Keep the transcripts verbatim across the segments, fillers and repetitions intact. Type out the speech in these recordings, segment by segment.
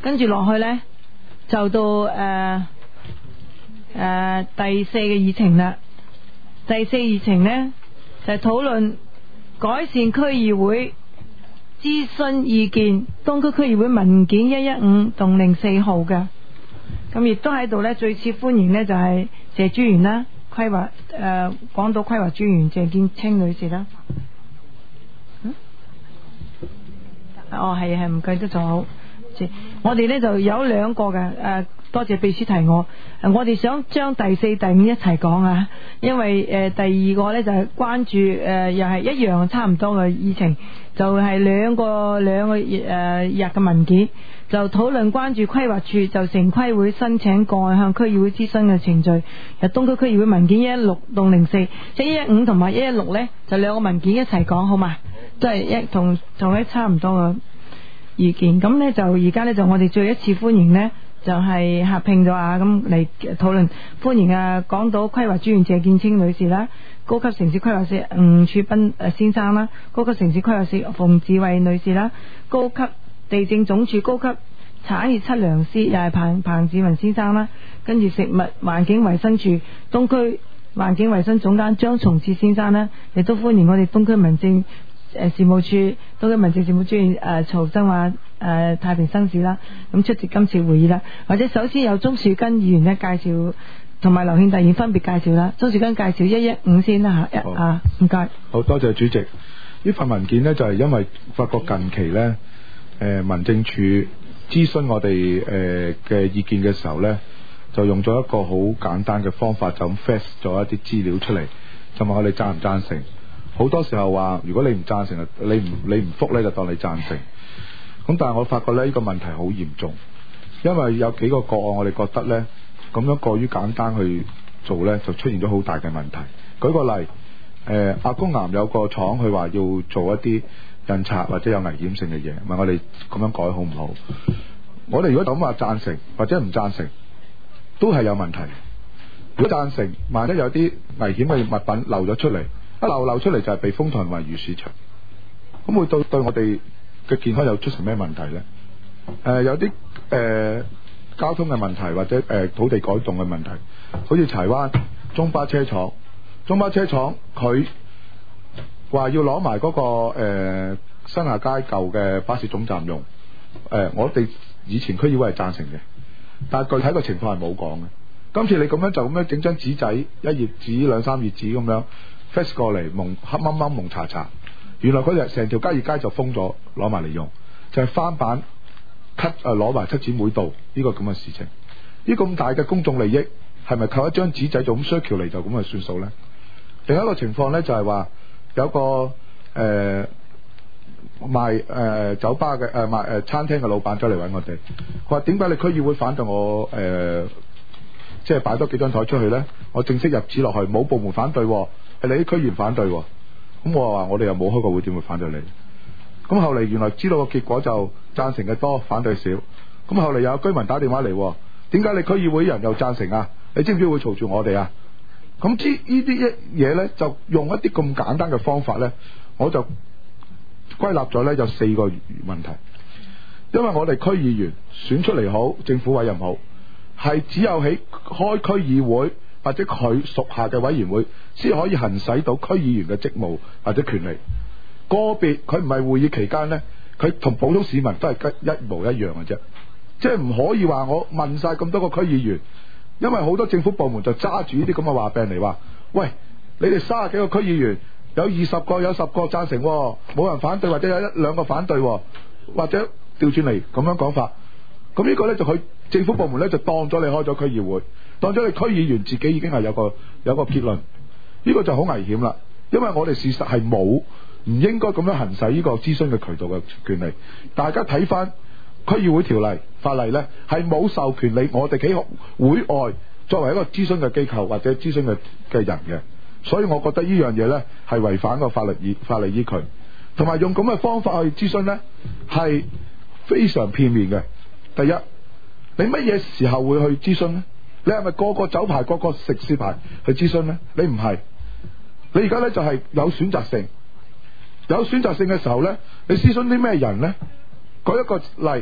跟住落去呢，就到誒誒、呃呃、第四個議程啦。第四議程呢，就係討論改善區議會諮詢意見，東區區議會文件一一五同零四號嘅。咁亦都喺度呢，最次歡迎呢就係謝專員啦，規劃誒港島規劃專員謝建清女士啦。嗯？哦，係係唔記得咗。好，我哋呢就有兩個嘅誒、呃，多謝秘書提我。呃、我哋想將第四、第五一齊講啊，因為誒、呃、第二個呢就係、是、關注誒、呃，又係一樣差唔多嘅議程，就係、是、兩個兩個誒、呃、日嘅文件，就討論關注規劃處就城規會申請個案向區議會諮詢嘅程序。由東區區議會文件一一六到零四，即係一一五同埋一一六呢，就兩個文件一齊講好嘛，都係一同同一差唔多嘅意見。咁呢，就而家呢，就我哋再一次歡迎呢，就係、是、合併咗啊，咁嚟討論，歡迎啊港島規劃專員謝建清女士啦，高級城市規劃師吳柱斌誒先生啦，高級城市規劃師馮志慧女士啦，高級地政總署高級產業測量師又係彭彭志文先生啦，跟住食物環境衛生署東區環境衛生總監張松志先生啦，亦都歡迎我哋東區民政誒事務處東區民政事務專員誒曹增華誒太平紳士啦，咁出席今次會議啦。或者首先有鍾樹根議員咧介紹，同埋劉慶達議員分別介紹啦。鍾樹根介紹一一五先啦嚇，一啊唔該。 好多謝主席。呢份文件呢，就係、是、因為發覺近期呢，誒、呃、民政處諮詢我哋誒嘅意見嘅時候呢，就用咗一個好簡單嘅方法，就咁 fax 咗一啲資料出嚟，就問我哋贊唔贊成。好多時候話，如果你唔贊成，你唔你唔覆呢，就當你贊成。咁但係我發覺呢，呢、這個問題好嚴重，因為有幾個個案，我哋覺得呢，咁樣過於簡單去做呢，就出現咗好大嘅問題。舉個例，誒、呃、阿公岩有個廠，佢話要做一啲印刷或者有危險性嘅嘢，問我哋咁樣改好唔好？我哋如果咁話贊成或者唔贊成，都係有問題。如果贊成，萬一有啲危險嘅物品漏咗出嚟，一漏漏出嚟就係被封同埋魚市場，咁會對對我哋嘅健康有出成咩問題呢？誒、呃、有啲誒、呃、交通嘅問題或者誒、呃、土地改動嘅問題，好似柴灣中巴車廠，中巴車廠佢話要攞埋嗰個誒、呃、新下街舊嘅巴士總站用，誒、呃、我哋以前區議會係贊成嘅，但係具體嘅情況係冇講嘅。今次你咁樣就咁樣整張紙仔，一頁紙兩三頁紙咁樣 fax 過嚟，蒙黑掹掹蒙查查，原來佢哋成條嘉義街就封咗，攞埋嚟用，就係、是、翻版 cut 誒攞埋七展每度呢個咁嘅事情。呢咁大嘅公眾利益係咪靠一張紙仔就咁 circle 嚟就咁就算數呢？另一個情況呢，就係、是、話有個誒、呃、賣誒、呃、酒吧嘅誒、呃、賣誒、呃、餐廳嘅老闆走嚟揾我哋，佢話點解你區議會反對我誒？呃即係擺多幾張台出去呢，我正式入紙落去，冇部門反對，係你啲區議員反對。咁我話我哋又冇開過會，點會反對你？咁後嚟原來知道個結果就贊成嘅多，反對少。咁後嚟有居民打電話嚟，點解你區議會人又贊成啊？你知唔知會嘈住我哋啊？咁知呢啲一嘢呢，就用一啲咁簡單嘅方法呢，我就歸納咗呢有四個問題。因為我哋區議員選出嚟好，政府委任好，係只有喺開區議會或者佢屬下嘅委員會先可以行使到區議員嘅職務或者權利。個別佢唔係會議期間呢，佢同普通市民都係一模一樣嘅啫。即係唔可以話我問晒咁多個區議員，因為好多政府部門就揸住呢啲咁嘅話病嚟話，喂，你哋三十幾個區議員有二十個有十個贊成，冇人反對，或者有一兩個反對，或者調轉嚟咁樣講法。咁呢個呢，就佢政府部門呢，就當咗你開咗區議會，當咗你區議員自己已經係有個有個結論，呢個就好危險啦。因為我哋事實係冇唔應該咁樣行使呢個諮詢嘅渠道嘅權利。大家睇翻區議會條例法例呢，係冇授權你我哋企會外作為一個諮詢嘅機構或者諮詢嘅嘅人嘅。所以我覺得呢樣嘢呢，係違反個法律依法律依據，同埋用咁嘅方法去諮詢呢，係非常片面嘅。第一，你乜嘢時候會去諮詢呢？你係咪個個酒牌、個個食肆牌去諮詢呢？你唔係，你而家呢就係有選擇性，有選擇性嘅時候呢，你諮詢啲咩人呢？舉一個例，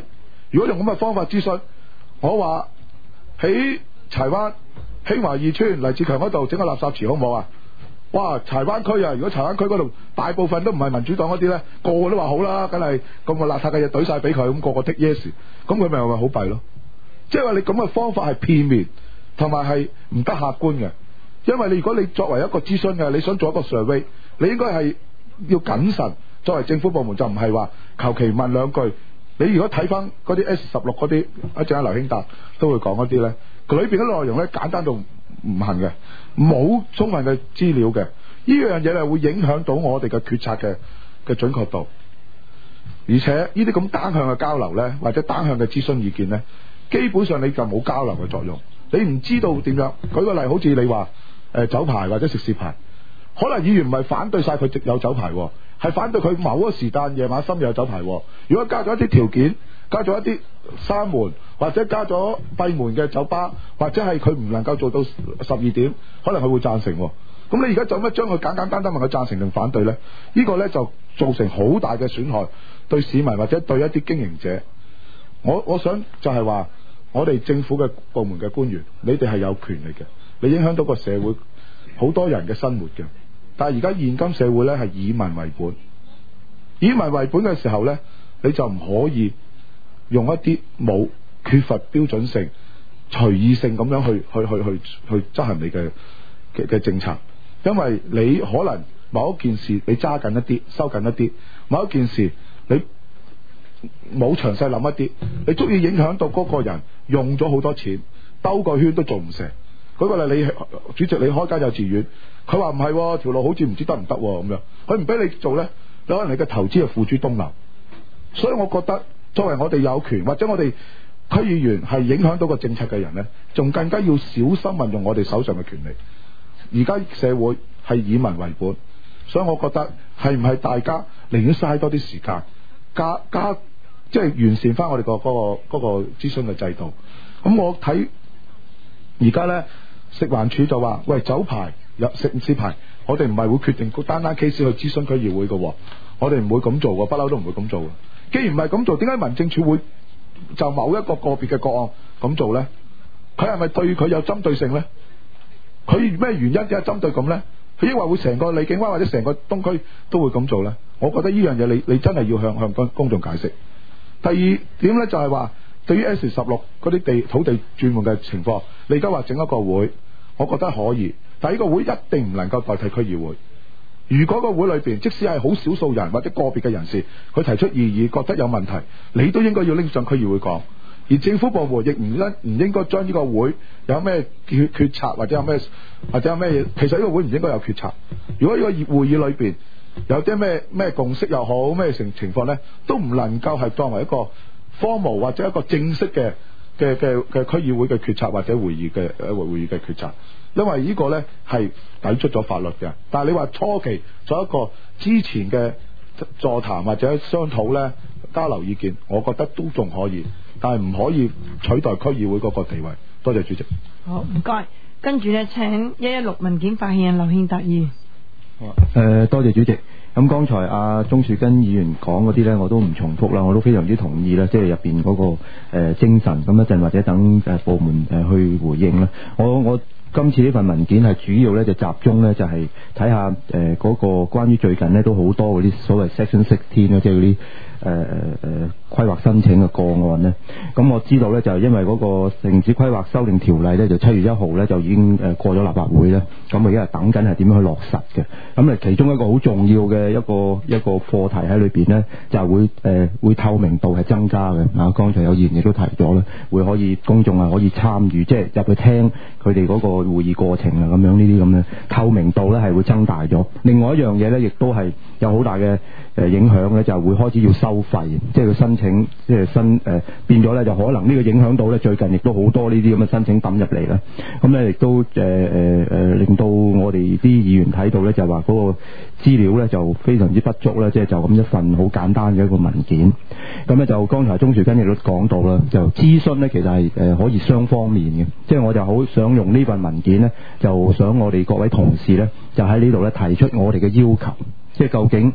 如果用咁嘅方法諮詢，我話喺柴灣興華二村黎志強嗰度整個垃圾池好唔好啊？哇！柴灣區啊，如果柴灣區嗰度大部分都唔係民主黨嗰啲呢，個個都話好啦，梗係咁個邋遢嘅嘢懟晒俾佢，咁個個剔 yes，咁佢咪話好弊咯？即係話你咁嘅方法係片面，同埋係唔得客觀嘅。因為你如果你作為一個諮詢嘅，你想做一個 survey， 你應該係要謹慎。作為政府部門就唔係話求其問兩句。你如果睇翻嗰啲 S 十六嗰啲，一陣間劉興達都會講嗰啲呢，佢裏邊嘅內容呢，簡單到唔行嘅，冇充分嘅資料嘅，呢樣嘢係會影響到我哋嘅決策嘅嘅準確度。而且呢啲咁單向嘅交流呢，或者單向嘅諮詢意見呢，基本上你就冇交流嘅作用。你唔知道點樣。舉個例，好似你話誒、呃、酒牌或者食肆牌，可能議員唔係反對晒佢有酒牌，係反對佢某個時間夜晚深夜有酒牌。如果加咗一啲條件，加咗一啲閂門，或者加咗閉門嘅酒吧，或者係佢唔能夠做到十二點，可能佢會贊成。咁你而家就乜將佢簡簡單單問佢贊成定反對呢？呢、呢個呢就造成好大嘅損害對市民或者對一啲經營者。我我想就係話，我哋政府嘅部門嘅官員，你哋係有權力嘅，你影響到個社會好多人嘅生活嘅。但係而家現今社會呢係以民為本，以民為本嘅時候呢，你就唔可以用一啲冇缺乏標準性、隨意性咁樣去去去去去執行你嘅嘅嘅政策，因為你可能某一件事你揸緊一啲，收緊一啲；某一件事你冇詳細諗一啲，你足以影響到嗰個人用咗好多錢，兜個圈都做唔成。舉個例，你主席你開間幼稚園，佢話唔係條路好似唔知得唔得咁樣，佢唔俾你做呢，你可能你嘅投資係付諸東流。所以我覺得作為我哋有權或者我哋區議員係影響到個政策嘅人呢，仲更加要小心運用我哋手上嘅權利。而家社會係以民為本，所以我覺得係唔係大家寧願嘥多啲時間加加即係完善翻我哋個嗰個嗰個諮詢嘅制度。咁我睇而家呢，食環署就話喂，酒牌入食肆牌，我哋唔係會決定單單 case 去諮詢區議會嘅，我哋唔會咁做嘅，不嬲都唔會咁做嘅。既然唔係咁做，點解民政處會就某一個個別嘅個案咁做呢？佢係咪對佢有針對性呢？佢咩原因點解針對咁呢？佢抑或會成個荔景灣或者成個東區都會咁做呢？我覺得呢樣嘢你你真係要向向公眾解釋。第二點呢，就係話，對於 S 十六嗰啲地土地轉換嘅情況，你而家話整一個會，我覺得可以，但係呢個會一定唔能夠代替區議會。如果個會裏邊即使係好少數人或者個別嘅人士，佢提出異議，覺得有問題，你都應該要拎上區議會講。而政府部門亦唔應唔應該將呢個會有咩決決策或者有咩或者有咩嘢，其實呢個會唔應該有決策。如果呢個會議裏邊有啲咩咩共識又好，咩情情況呢，都唔能夠係當為一個 formal 或者一個正式嘅嘅嘅嘅區議會嘅決策或者會議嘅誒會議嘅決策，因為呢個呢係抵觸咗法律嘅。但係你話初期做一個之前嘅座談或者商討呢，交流意見，我覺得都仲可以，但係唔可以取代區議會嗰個地位。多謝主席。 好，唔該。跟住呢，請一一六文件發言人劉憲達議員。 誒、呃，多謝主席。咁剛才阿鍾樹根議員講嗰啲呢，我都唔重複啦，我都非常之同意啦，即係入邊嗰個誒、呃、精神。咁一陣或者等誒部門誒去回應啦。我我今次呢份文件係主要呢就集中呢，就係睇下誒嗰個關於最近呢都好多嗰啲所謂 Section 十六啦，即係嗰啲。誒誒誒規劃申請嘅個案呢，咁我知道呢，就係因為嗰個城市規劃修訂條例呢，就七月一號呢，就已經誒過咗立法會呢。咁我而家係等緊係點樣去落實嘅。咁誒其中一個好重要嘅一個一個課題喺裏邊呢，就係會誒、呃、會透明度係增加嘅。啊，剛才有議員亦都提咗啦，會可以公眾係可以參與，即係入去聽佢哋嗰個會議過程啊，咁樣呢啲咁嘅透明度呢係會增大咗。另外一樣嘢呢，亦都係有好大嘅誒影響呢，就係會開始要收收費，即係佢申請，即係申誒、呃、變咗咧，就可能呢個影響到咧，最近亦都好多呢啲咁嘅申請抌入嚟啦。咁咧亦都誒誒誒，令到我哋啲議員睇到咧，就話嗰個資料咧就非常之不足啦，即係就咁一份好簡單嘅一個文件。咁咧就剛才鍾樹根亦都講到啦，就諮詢咧其實係誒可以雙方面嘅，即係我就好想用呢份文件咧，就想我哋各位同事咧，就喺呢度咧提出我哋嘅要求，即係究竟。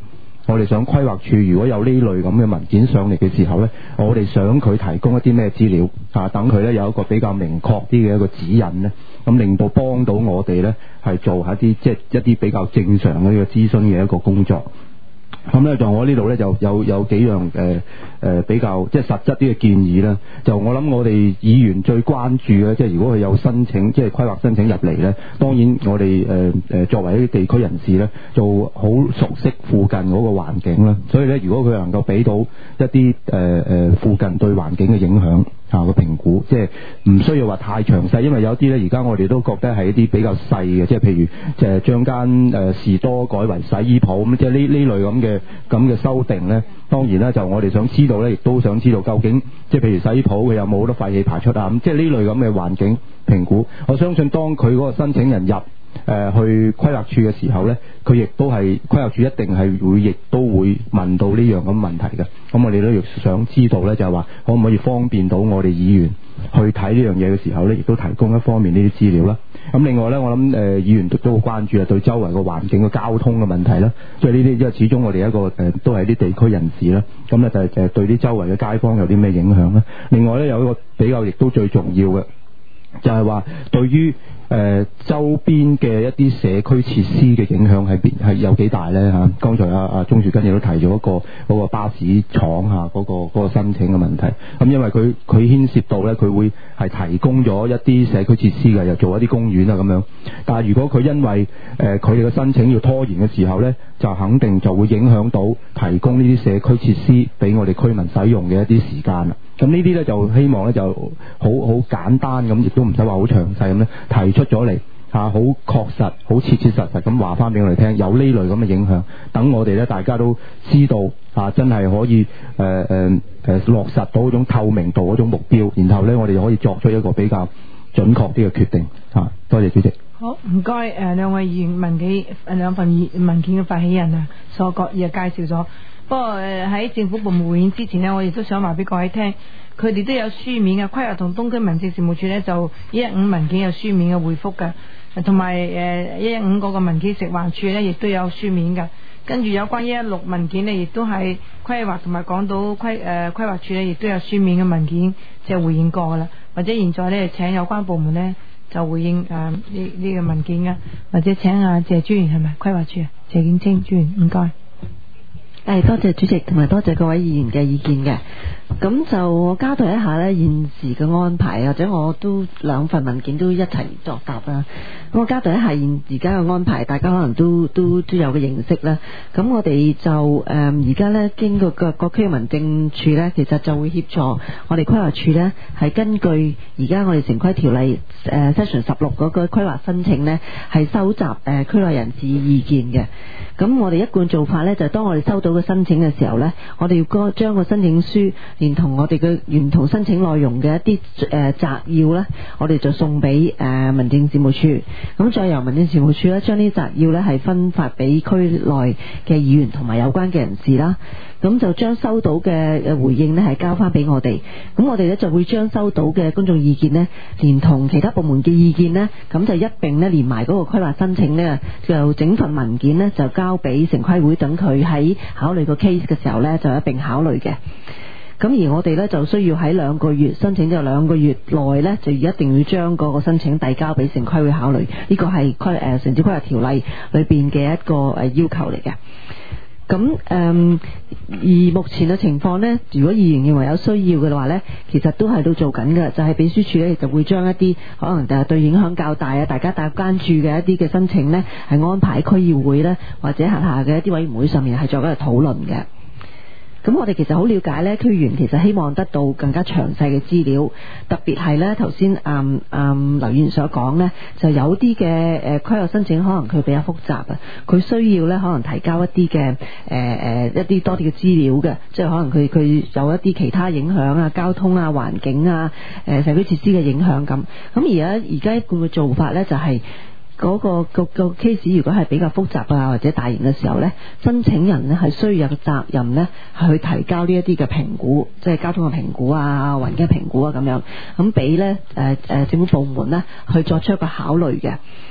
我哋想規劃處如果有呢類咁嘅文件上嚟嘅時候呢，我哋想佢提供一啲咩資料啊，等佢呢有一個比較明確啲嘅一個指引呢，咁令到幫到我哋呢係做下啲即係一啲比較正常嘅呢個諮詢嘅一個工作。咁咧就我呢度咧就有有幾樣誒誒、呃、比較即係實質啲嘅建議啦。就我諗我哋議員最關注嘅，即係如果佢有申請即係規劃申請入嚟咧，當然我哋誒誒作為一啲地區人士咧，就好熟悉附近嗰個環境啦。所以咧，如果佢能夠俾到一啲誒誒附近對環境嘅影響啊個評估，即係唔需要話太詳細，因為有啲咧而家我哋都覺得係一啲比較細嘅，即係譬如就係將間誒士多改為洗衣鋪咁，即係呢呢類咁嘅咁嘅修訂咧。當然啦，就我哋想知道咧，亦都想知道究竟即係譬如洗衣鋪佢有冇好多廢氣排出啊咁，即係呢類咁嘅環境評估。我相信當佢嗰個申請人入誒、呃、去規劃處嘅時候咧，佢亦都係規劃處一定係會亦都會問到呢樣咁問題嘅。咁我哋都亦想知道咧，就係話可唔可以方便到我哋議員去睇呢樣嘢嘅時候咧，亦都提供一方面呢啲資料啦。咁另外咧，我諗誒、呃、議員都都好關注啊，對周圍個環境嘅交通嘅問題啦。即係呢啲，因為始終我哋一個誒、呃、都係啲地區人士啦。咁咧就係誒對啲周圍嘅街坊有啲咩影響咧？另外咧有一個比較亦都最重要嘅，就係話對於誒、呃、周邊嘅一啲社區設施嘅影響係邊係有幾大咧嚇？剛才阿阿鍾樹根亦都提咗一個嗰、那個巴士廠嚇嗰、那個嗰、那個申請嘅問題。咁因為佢佢牽涉到咧，佢會係提供咗一啲社區設施嘅，又做一啲公園啊咁樣。但係如果佢因為誒佢哋嘅申請要拖延嘅時候咧，就肯定就會影響到提供呢啲社區設施俾我哋居民使用嘅一啲時間啦。咁呢啲咧就希望咧就好好簡單咁，亦都唔使話好詳細咁咧提出咗嚟嚇，好確實、好切切實實咁話翻俾我哋聽，有呢類咁嘅影響，等我哋咧大家都知道啊，真係可以誒誒誒落實到嗰種透明度嗰種目標，然後咧我哋可以作出一個比較準確啲嘅決定嚇、啊。多謝主席。 好，唔該誒兩位議員文件兩份文件嘅發起人啊，所各意啊介紹咗。不過誒喺政府部門會議之前呢，我亦都想話俾各位聽，佢哋都有書面嘅規劃同東區民政事務處呢，就一一五文件有書面嘅回覆嘅，同埋誒一一五嗰個文件食環署呢，亦都有書面嘅。跟住有關一一六文件呢，亦都係規劃同埋港島規誒規劃處呢，亦都有書面嘅文件就回應過噶啦。或者現在呢，請有關部門呢，就回應誒呢呢個文件嘅，或者請阿謝專員係咪規劃處啊？謝建清專員，唔該。 誒，多謝主席同埋多謝各位議員嘅意見嘅。咁就我交代一下呢現時嘅安排，或者我都兩份文件都一齊作答啦。咁我交代一下現而家嘅安排，大家可能都都都有嘅認識啦。咁我哋就誒而家呢經過各各區民政處呢，其實就會協助我哋規劃處呢，係根據而家我哋城規條例誒 section 十六嗰個規劃申請呢，係收集誒區內人士意見嘅。咁我哋一貫做法呢，就係當我哋收到個申請嘅時候呢，我哋要將個申請書連同我哋嘅原同申請內容嘅一啲誒摘要呢，我哋就送俾誒民政事務處，咁再由民政事務處呢，將呢啲摘要呢係分發俾區內嘅議員同埋有關嘅人士啦。咁就將收到嘅回應呢係交翻俾我哋，咁我哋呢就會將收到嘅公眾意見呢，連同其他部門嘅意見呢，咁就一併呢連埋嗰個規劃申請呢，就整份文件呢就交俾城規會，等佢喺考慮個 case 嘅時候呢，就一併考慮嘅。咁而我哋呢，就需要喺兩個月申請咗兩個月內呢，就一定要將嗰個申請遞交俾城規會考慮，呢個係規誒城市規劃條例裏邊嘅一個誒要求嚟嘅。咁誒、嗯，而目前嘅情況呢，如果議員認為有需要嘅話呢，其實都係都做緊嘅，就係、是、秘書處呢，就會將一啲可能就係對影響較大啊，大家大關注嘅一啲嘅申請呢，係安排區議會呢，或者轄下嘅一啲委員會上面係作一個討論嘅。咁我哋其實好了解呢，區議員其實希望得到更加詳細嘅資料，特別係呢頭先嗯嗯劉議員所講呢，就有啲嘅誒規劃申請可能佢比較複雜啊，佢需要呢可能提交一啲嘅誒誒一啲多啲嘅資料嘅，即係可能佢佢有一啲其他影響啊，交通啊、環境啊、誒社區設施嘅影響咁。咁而家而家一貫嘅做法呢，就係、是。嗰、那個個個 case 如果係比較複雜啊或者大型嘅時候呢，申請人呢係需要有個責任呢去提交呢一啲嘅評估，即係交通嘅評估啊、環境嘅評估啊咁樣，咁俾呢誒誒政府部門呢去作出一個考慮嘅。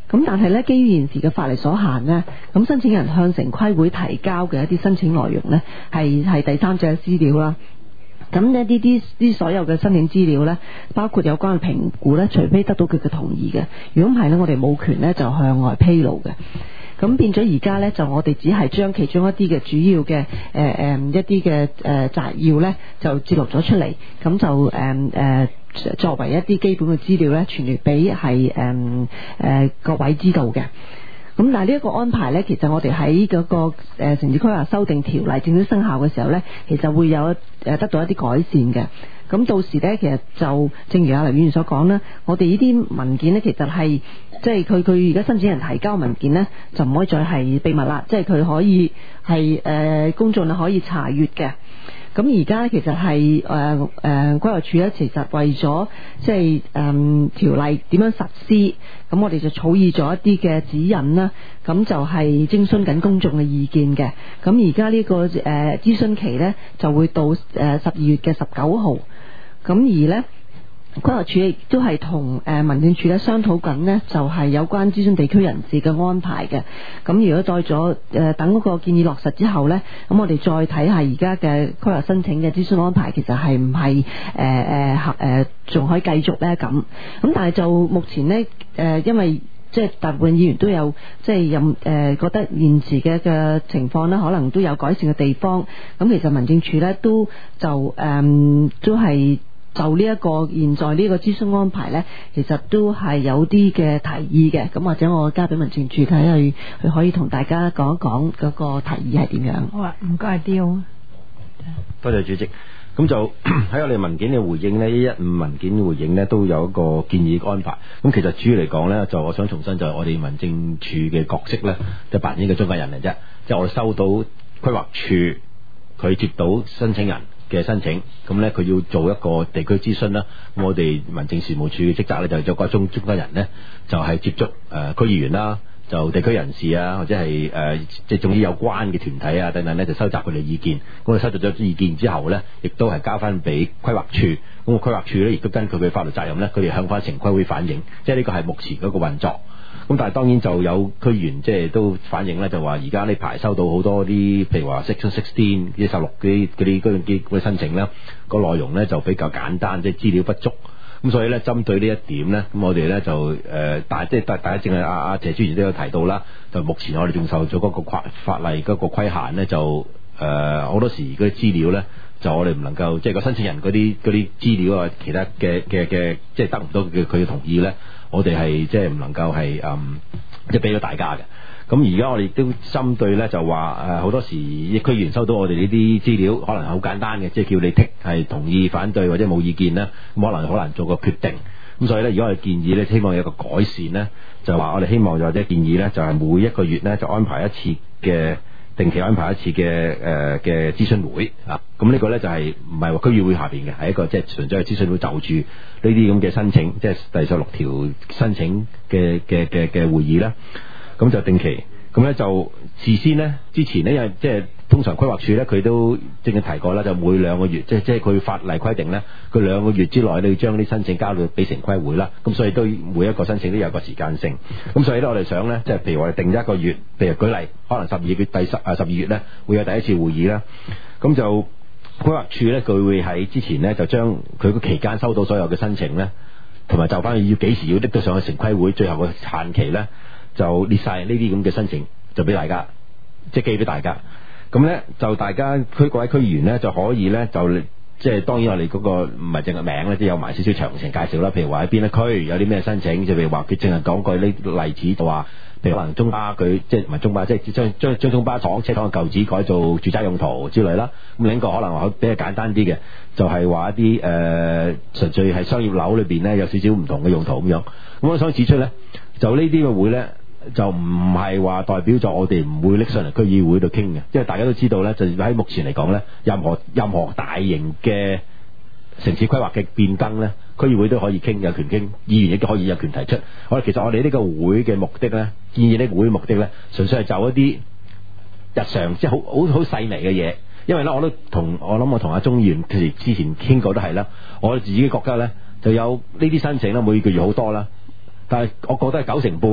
咁但係咧，基於現時嘅法例所限呢，咁申請人向城規會提交嘅一啲申請內容呢，係係第三者嘅資料啦。咁呢啲啲啲所有嘅申請資料呢，包括有關嘅評估呢，除非得到佢嘅同意嘅，如果唔係呢，我哋冇權呢就向外披露嘅。咁變咗而家呢，就我哋只係將其中一啲嘅主要嘅誒誒一啲嘅誒摘要呢，就節錄咗出嚟，咁就誒誒、呃呃、作為一啲基本嘅資料呢，傳閱俾係誒誒各位知道嘅。咁但係呢一個安排呢，其實我哋喺嗰個誒城市規劃修訂條例正式生效嘅時候呢，其實會有誒得到一啲改善嘅。咁到時呢，其實就正如阿黎議員所講啦，我哋呢啲文件呢，其實係即係佢佢而家申請人提交文件呢，就唔可以再係秘密啦，即係佢可以係誒、呃、公眾可以查閱嘅。咁而家其實係誒誒規劃署咧，其實為咗即係誒條例點樣實施，咁我哋就草擬咗一啲嘅指引啦。咁就係徵詢緊公眾嘅意見嘅。咁而家呢個誒諮詢期呢，就會到誒十二月嘅十九號。咁而呢，規劃署亦都係同誒民政處咧商討緊呢，就係有關諮詢地區人士嘅安排嘅。咁如果再咗誒等嗰個建議落實之後呢，咁我哋再睇下而家嘅規劃申請嘅諮詢安排，其實係唔係誒誒合誒仲可以繼續呢？咁咁但係就目前呢，誒，因為即係大部分議員都有即係任誒覺得現時嘅嘅情況呢，可能都有改善嘅地方。咁其實民政處呢，都就誒、嗯、都係。就呢一個現在呢個諮詢安排呢，其實都係有啲嘅提議嘅，咁或者我交俾民政處睇下，佢可以同大家講一講嗰個提議係點樣。 好啊，唔該，刁。 多謝主席。咁就喺我哋文件嘅回應呢，一一五文件嘅回應呢，都有一個建議安排。咁其實主要嚟講呢，就我想重申就係我哋民政處嘅角色呢，就扮演嘅中間人嚟啫。即係我哋收到規劃處，佢接到申請人嘅申請，咁呢，佢要做一個地區諮詢啦。咁我哋民政事務處嘅職責呢，就做個中中間人呢，就係、是、接觸誒、呃、區議員啦，就地區人士啊，或者係誒即係總之有關嘅團體啊等等呢，就收集佢哋意見。咁我收集咗意見之後呢，亦都係交翻俾規劃處。咁個規劃處呢，亦都根據佢嘅法律責任呢，佢哋向翻城規會反映。即係呢個係目前嗰個運作。咁但係當然就有區議員即係都反映咧，就話而家呢排收到好多啲，譬如話 Section sixteen 啲十六啲嗰啲嗰啲嗰啲申請咧，個內容咧就比較簡單，即係資料不足。咁所以咧，針對呢一點咧，咁我哋咧就誒、呃，但係即係大大家正係阿阿謝專員都有提到啦，就目前我哋仲受咗嗰個法法例嗰個規限咧，就誒好、呃、多時嗰啲資料咧，就我哋唔能夠即係個申請人嗰啲嗰啲資料啊，其他嘅嘅嘅，即係得唔到佢佢嘅同意咧。我哋係即係唔能夠係嗯，即係俾咗大家嘅。咁而家我哋亦都針對咧，就話誒好多時區議員收到我哋呢啲資料，可能係好簡單嘅，即係叫你剔係同意、反對或者冇意見啦。咁可能好難做個決定。咁所以咧，如果我哋建議咧，希望有個改善咧，就話我哋希望或者建議咧，就係每一個月咧就安排一次嘅定期安排一次嘅誒嘅諮詢會啊。咁呢個咧就係唔係話區議會下邊嘅，係一個即係純粹係諮詢會，就住呢啲咁嘅申請，即係第十六條申請嘅嘅嘅嘅會議啦。咁就定期，咁咧就事先呢，之前呢，因為即係通常規劃署咧，佢都正正提過啦，就每兩個月，即係即係佢法例規定咧，佢兩個月之內你要將啲申請交到俾城規會啦。咁所以都每一個申請都有個時間性。咁所以咧，我哋想咧，即係譬如我哋定一個月，譬如舉例，可能十二月第十啊十二月咧會有第一次會議啦。咁就規劃署咧，佢會喺之前咧就將佢個期間收到所有嘅申請咧，同埋就翻要幾時要拎到上去城規會，最後個限期咧就列晒呢啲咁嘅申請，就俾大家即係寄俾大家。咁咧就大家區各位區議員咧就可以咧就即係當然我哋嗰個唔係淨係名咧，即係有埋少少詳情介紹啦。譬如話喺邊一區有啲咩申請，就譬如話佢淨係講句呢例子，就話譬如可能中巴佢即係唔係中巴，即係將將將中巴廠車廠嘅舊址改做住宅用途之類啦。咁另一個可能比較簡單啲嘅，就係、是、話一啲誒、呃、純粹係商業樓裏邊咧有少少唔同嘅用途咁樣。咁我想指出咧，就呢啲嘅會咧。就唔係話代表咗我哋唔會拎上嚟區議會度傾嘅，因為大家都知道咧，就喺目前嚟講咧，任何任何大型嘅城市規劃嘅變更咧，區議會都可以傾，有權傾，議員亦都可以有權提出。我哋其實我哋呢個會嘅目的咧，建議呢個會嘅目的咧，純粹係就一啲日常即係好好好細微嘅嘢。因為咧，我都同我諗我同阿鍾議員其實之前傾過都係啦，我自己覺得咧就有呢啲申請啦，每個月好多啦，但係我覺得係九成半咧。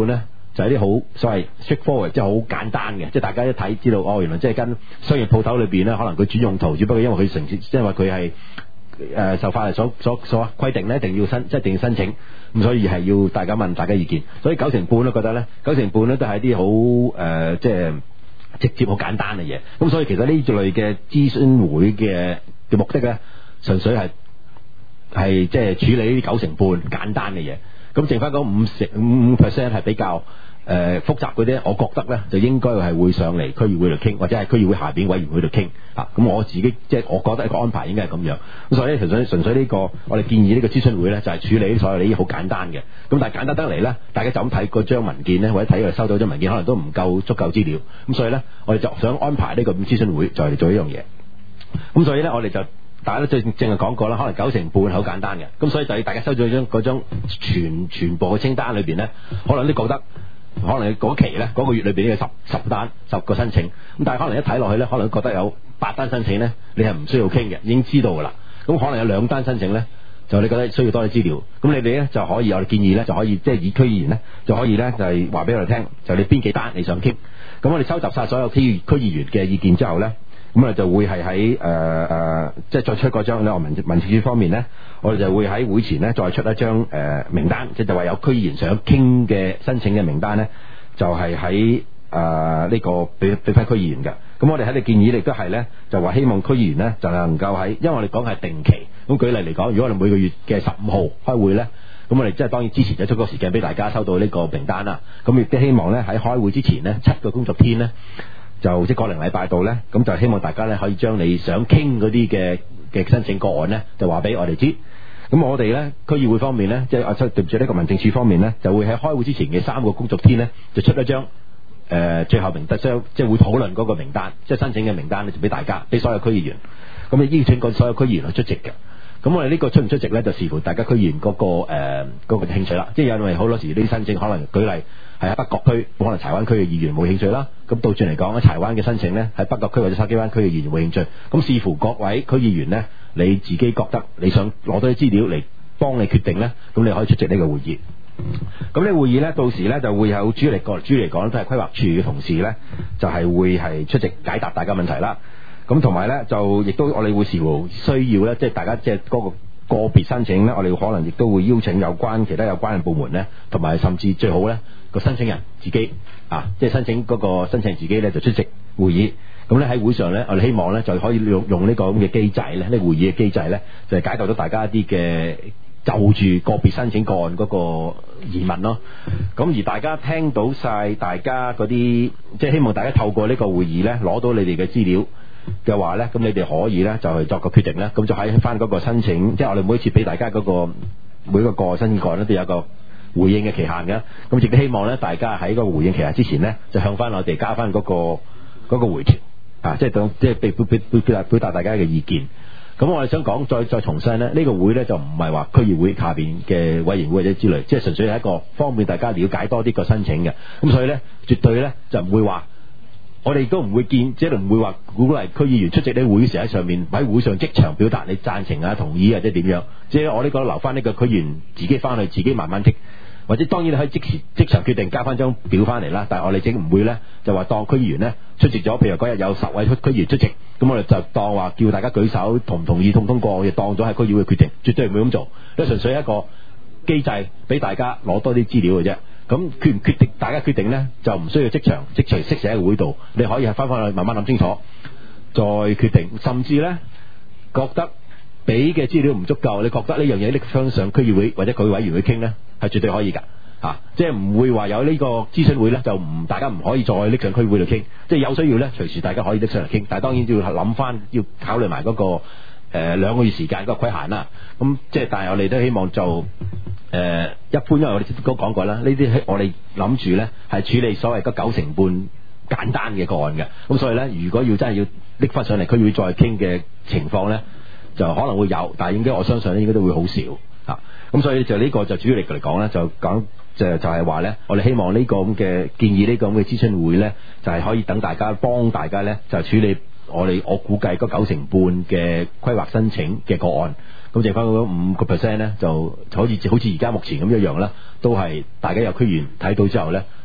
就係啲好所謂 straightforward，即係好簡單嘅，即係大家一睇知道哦，原來即係跟商業鋪頭裏邊咧，可能佢轉用途，只不過因為佢城市，即係話佢係誒受法例所所所規定咧，一定要申，即係一定要申請，咁所以係要大家問大家意見，所以九成半都覺得咧，九成半咧都係啲好誒即係直接好簡單嘅嘢，咁所以其實呢類嘅諮詢會嘅嘅目的咧，純粹係係即係處理呢啲九成半簡單嘅嘢。咁剩翻嗰五成五五 percent 係比較誒、呃、複雜嗰啲，我覺得咧就應該係會上嚟區議會度傾，或者係區議會下邊委員會度傾啊。咁我自己即係我覺得一個安排應該係咁樣。咁所以純粹純粹呢個我哋建議呢個諮詢會咧，就係、是、處理所有呢啲好簡單嘅。咁但係簡單得嚟咧，大家就咁睇嗰張文件咧，或者睇佢收到張文件，可能都唔夠足夠資料。咁所以咧，我哋就想安排呢個諮詢會，就嚟做呢樣嘢。咁所以咧，我哋就。大家都正正係講過啦，可能九成半好簡單嘅，咁所以就要大家收咗張嗰張全全部嘅清單裏邊咧，可能都覺得可能嗰期咧嗰、嗰個月裏邊有十十單十個申請，咁但係可能一睇落去咧，可能覺得有八單申請咧，你係唔需要傾嘅，已經知道㗎啦。咁可能有兩單申請咧，就你覺得需要多啲資料，咁你哋咧就可以我哋建議咧就可以即係以區議員咧就可以咧就係話俾我哋聽，就你邊幾單你想傾，咁我哋收集晒所有區議區議員嘅意見之後咧。咁啊就會係喺誒誒，即係再出嗰張咧，我民民政處方面咧，我哋就會喺會前咧再出一張誒、呃、名單，即係就話有區議員想傾嘅申請嘅名單咧，就係喺誒呢個俾俾翻區議員嘅。咁我哋喺度建議亦都係咧，就話希望區議員咧就能夠喺，因為我哋講係定期。咁舉例嚟講，如果我哋每個月嘅十五號開會咧，咁我哋即係當然之前就出個時間俾大家收到呢個名單啦。咁亦都希望咧喺開會之前咧七個工作天咧。就即係個零禮拜度咧，咁就希望大家咧可以將你想傾嗰啲嘅嘅申請個案咧，就話俾我哋知。咁我哋咧區議會方面咧，即係啊，對唔住呢個民政處方面咧，就會喺開會之前嘅三個工作天咧，就出一張誒、呃、最後名單，即係會討論嗰個名單，即係申請嘅名單咧，就俾大家，俾所有區議員。咁你邀請過所有區議員去出席嘅。咁我哋呢個出唔出席咧，就視乎大家區議員嗰、嗰個誒嗰、呃嗰個興趣啦。即係因為好多時呢啲申請可能舉例。係喺北角區，可能柴灣區嘅議員冇興趣啦。咁倒轉嚟講，喺柴灣嘅申請呢，喺北角區或者筲箕灣區嘅議員冇興趣。咁視乎各位區議員呢，你自己覺得你想攞多啲資料嚟幫你決定呢，咁你可以出席呢個會議。咁呢個會議呢，到時呢就會有主力講，主嚟講都係規劃處嘅同事呢，就係、是、會係出席解答大家問題啦。咁同埋呢，就亦都我哋會視乎需要呢，即係大家即係嗰個。個別申請呢，我哋可能亦都會邀請有關其他有關嘅部門呢，同埋甚至最好呢個申請人自己啊，即係申請嗰個申請人自己呢就出席會議。咁呢喺會上呢，我哋希望呢就可以用用呢個咁嘅機制呢，呢、呢個會議嘅機制呢，就係解答到大家一啲嘅就住個別申請個案嗰個疑問咯。咁而大家聽到晒大家嗰啲，即係希望大家透過呢個會議呢攞到你哋嘅資料。嘅話咧，咁你哋可以咧就係作個決定咧，咁就喺翻嗰個申請，即係我哋每次俾大家嗰個每個個申請個案咧都有個回應嘅期限嘅，咁亦都希望咧大家喺個回應期限之前咧，就向翻我哋加翻嗰個嗰個回條啊，即係當即係俾俾俾表達表達大家嘅意見。咁我哋想講再再重申咧，呢個會咧就唔係話區議會下邊嘅委員會或者之類，即係純粹係一個方便大家了解多啲個申請嘅。咁所以咧，絕對咧就唔會話。我哋都唔會見，即係唔會話鼓勵區議員出席呢會時喺上面喺會上即場表達你贊成啊、同意啊，或者點樣。即係我呢個留翻呢個區議員自己翻去自己慢慢剔，或者當然你可以即時即場決定加翻張表翻嚟啦。但係我哋整唔會咧，就話當區議員咧出席咗，譬如嗰日有十位區區議員出席，咁我哋就當話叫大家舉手同唔同意通唔通過，我哋當咗係區議會決定，絕對唔會咁做。呢純粹係一個機制俾大家攞多啲資料嘅啫。咁決唔決定，大家決定呢，就唔需要即場即場即寫喺個會度，你可以係翻返去慢慢諗清楚，再決定。甚至呢，覺得俾嘅資料唔足夠，你覺得呢樣嘢拎翻上區議會或者區委員會傾呢，係絕對可以㗎。啊，即係唔會話有呢個諮詢會呢，就唔大家唔可以再拎上區會度傾。即係有需要呢，隨時大家可以拎上嚟傾。但係當然要諗翻，要考慮埋嗰個。誒兩個月時間嗰個規限啦，咁即係但係我哋都希望就誒、呃、一般，因為我哋都講過啦，呢啲我哋諗住咧係處理所謂嗰九成半簡單嘅個案嘅，咁所以咧如果要真係要拎翻上嚟區會再傾嘅情況咧，就可能會有，但係應該我相信咧應該都會好少嚇，咁、啊、所以就呢個就主要嚟嚟講咧，就講就就係話咧，我哋希望呢個咁嘅建議呢個咁嘅諮詢會咧，就係、是、可以等大家幫大家咧就處理。我哋我估計嗰九成半嘅規劃申請嘅個案，咁剩翻嗰五個 percent 咧，就好似好似而家目前咁一樣啦，都係大家有區員睇到之後咧，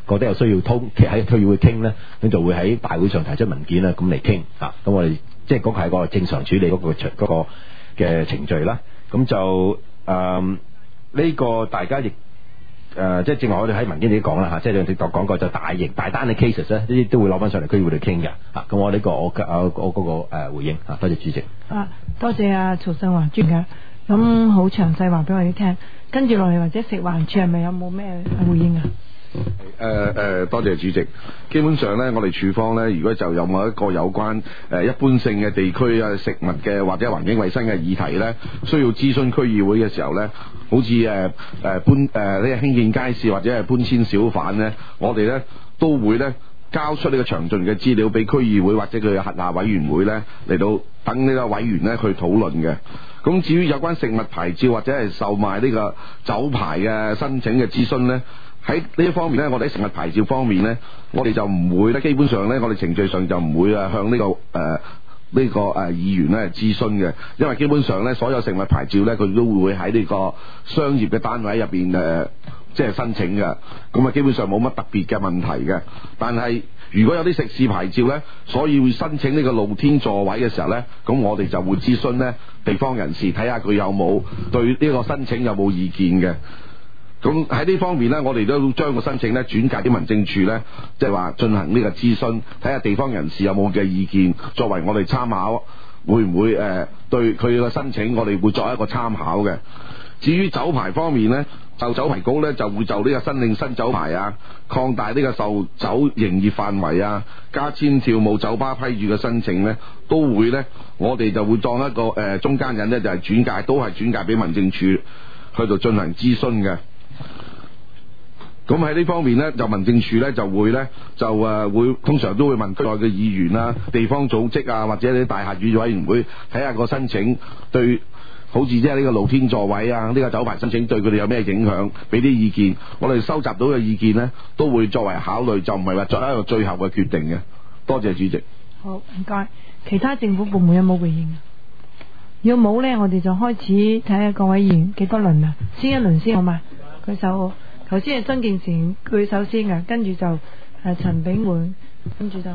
覺得有需要通，其實喺區議會傾咧，咁就會喺大會上提出文件啦，咁嚟傾嚇。咁我哋即係嗰個係個正常處理嗰個嗰個嘅程序啦。咁就誒呢個大家亦。誒、呃，即係正話我哋喺文件裏講啦嚇，即係你講講過就大型大單嘅 cases 咧，呢啲都會攞翻上嚟區議會度傾嘅嚇。咁我呢個我我我嗰個誒回應嚇，多謝主席。 啊，多謝阿曹振華專家，咁好詳細話俾我哋聽。跟住落嚟或者食環署係咪有冇咩回應啊？ 誒誒，多謝主席。基本上咧，我哋處方咧，如果就有冇一個有關誒一般性嘅地區啊食物嘅或者環境衛生嘅議題咧，需要諮詢區議會嘅時候咧，好似誒誒搬誒呢個興建街市或者係搬遷小販咧，我哋咧都會咧交出呢個詳盡嘅資料俾區議會或者佢嘅轄下委員會咧嚟到等呢個委員咧去討論嘅。咁至於有關食物牌照或者係售賣呢個酒牌嘅申請嘅諮詢咧，喺呢一方面咧，我哋喺食物牌照方面咧，我哋就唔會咧，基本上咧，我哋程序上就唔會啊向呢、這個誒呢、呃這個誒、呃、議員咧諮詢嘅，因為基本上咧，所有食物牌照咧，佢都會喺呢個商業嘅單位入邊誒，即係申請嘅，咁啊基本上冇乜特別嘅問題嘅。但係如果有啲食肆牌照咧，所以會申請呢個露天座位嘅時候咧，咁我哋就會諮詢咧地方人士，睇下佢有冇對呢個申請有冇意見嘅。咁喺呢方面呢，我哋都將個申請呢轉介啲民政處呢，即係話進行呢個諮詢，睇下地方人士有冇嘅意見，作為我哋參考，會唔會誒、呃、對佢個申請，我哋會作一個參考嘅。至於酒牌方面呢，就酒牌局呢就會就呢個申領新酒牌啊，擴大呢個售酒營業範圍啊，加簽跳舞酒吧批注嘅申請呢，都會呢，我哋就會當一個誒、呃、中間人呢，就係、是、轉介，都係轉介俾民政處去到進行諮詢嘅。咁喺呢方面呢，就民政處呢就會呢，就誒會通常都會問區內嘅議員啦、地方組織啊，或者啲大廈主委員會睇下個申請對，好似即係呢個露天座位啊，呢、呢個酒牌申請對佢哋有咩影響，俾啲意見。我哋收集到嘅意見呢，都會作為考慮，就唔係話作一個最後嘅決定嘅。多謝主席。好，唔該。其他政府部門有冇回應啊？如果冇呢，我哋就開始睇下各位議員幾多輪啊？先一輪先好嘛？舉手。頭先係曾健成舉手先嘅，跟住就誒陳炳煥，跟住就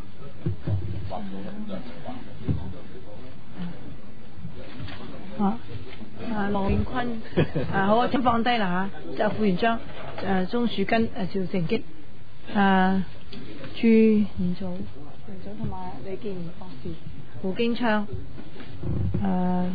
啊啊羅永坤啊，好啊，請放低啦嚇，就副園長誒鍾樹根誒趙成基誒朱彥祖彥祖同埋李建賢博士胡經昌誒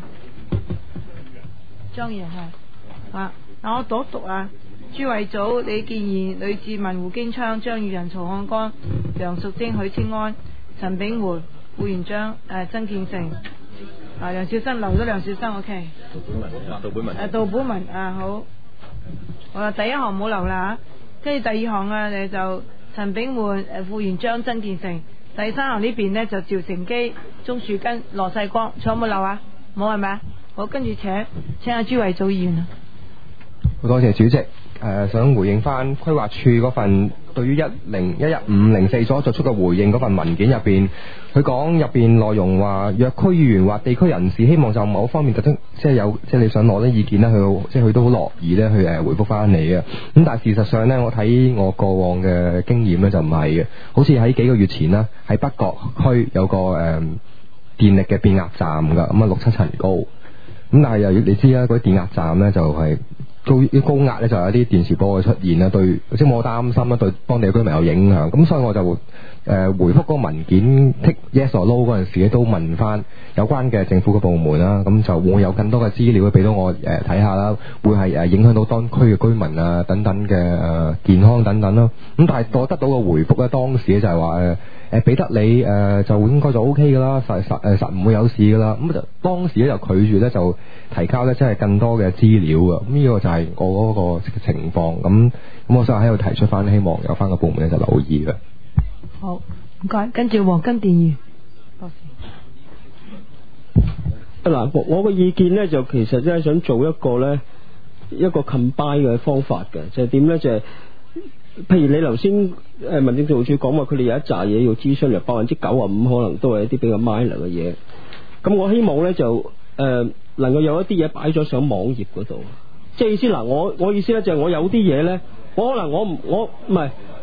張宇係啊，嗱我讀一讀啊。朱慧祖、李建賢、呂志文、胡經昌、張宇人、曹漢江、梁淑貞、許清安、陳炳活、副園長誒曾建成啊，梁少生留咗梁少生 OK。杜本文啊，杜本文。誒杜本文啊好，好啦，第一行冇留啦，跟住第二行啊，你就陳炳活誒副園長曾建成，第三行呢邊呢，就趙成基、鍾樹根、羅世光，仲有冇留啊？冇係咪啊？好，跟住請請阿朱慧祖議員啊。 好多謝主席。誒、呃、想回應翻規劃處嗰份對於一零一一五零四所作出嘅回應嗰份文件入邊，佢講入邊內容話，若區議員或地區人士希望就某方面特登，即係有即係你想攞啲意見咧，佢即係佢都好樂意咧去誒回覆翻你嘅。咁但係事實上咧，我睇我過往嘅經驗咧就唔係嘅，好似喺幾個月前啦，喺北角區有個誒、呃、電力嘅變壓站㗎，咁啊六七層高，咁但係又你知啦，嗰啲電壓站咧就係、是。高啲高壓咧就有啲電磁波嘅出現啦，對即係我擔心啦，對當地嘅居民有影響。咁所以我就誒、呃、回覆嗰個文件 tick yes or no 嗰陣時咧，都問翻有關嘅政府嘅部門啦，咁就會有更多嘅資料俾到我誒睇、呃、下啦，會係誒影響到當區嘅居民啊等等嘅誒、呃、健康等等咯。咁但係我得到嘅回覆咧，當時咧就係話誒誒俾得你誒、呃、就應該就 O K 噶啦，實實誒實唔會有事噶啦。咁就當時咧就拒絕咧就提交咧即係更多嘅資料啊。咁呢個就係我嗰個情況。咁咁我想喺度提出翻，希望有翻個部門咧就留意嘅。 好，唔該，跟住黃金電源博士。 嗱，我個意見咧就其實真係想做一個咧一個 combine 嘅方法嘅，就係點咧就係、是，譬如你頭先誒民政事務處講話，佢哋有一紮嘢要諮詢，嚟百分之九啊五可能都係一啲比較 minor 嘅嘢。咁我希望咧就誒、呃、能夠有一啲嘢擺咗上網頁嗰度，即係意思嗱，我我意思咧就係我有啲嘢咧，我可能我唔我唔係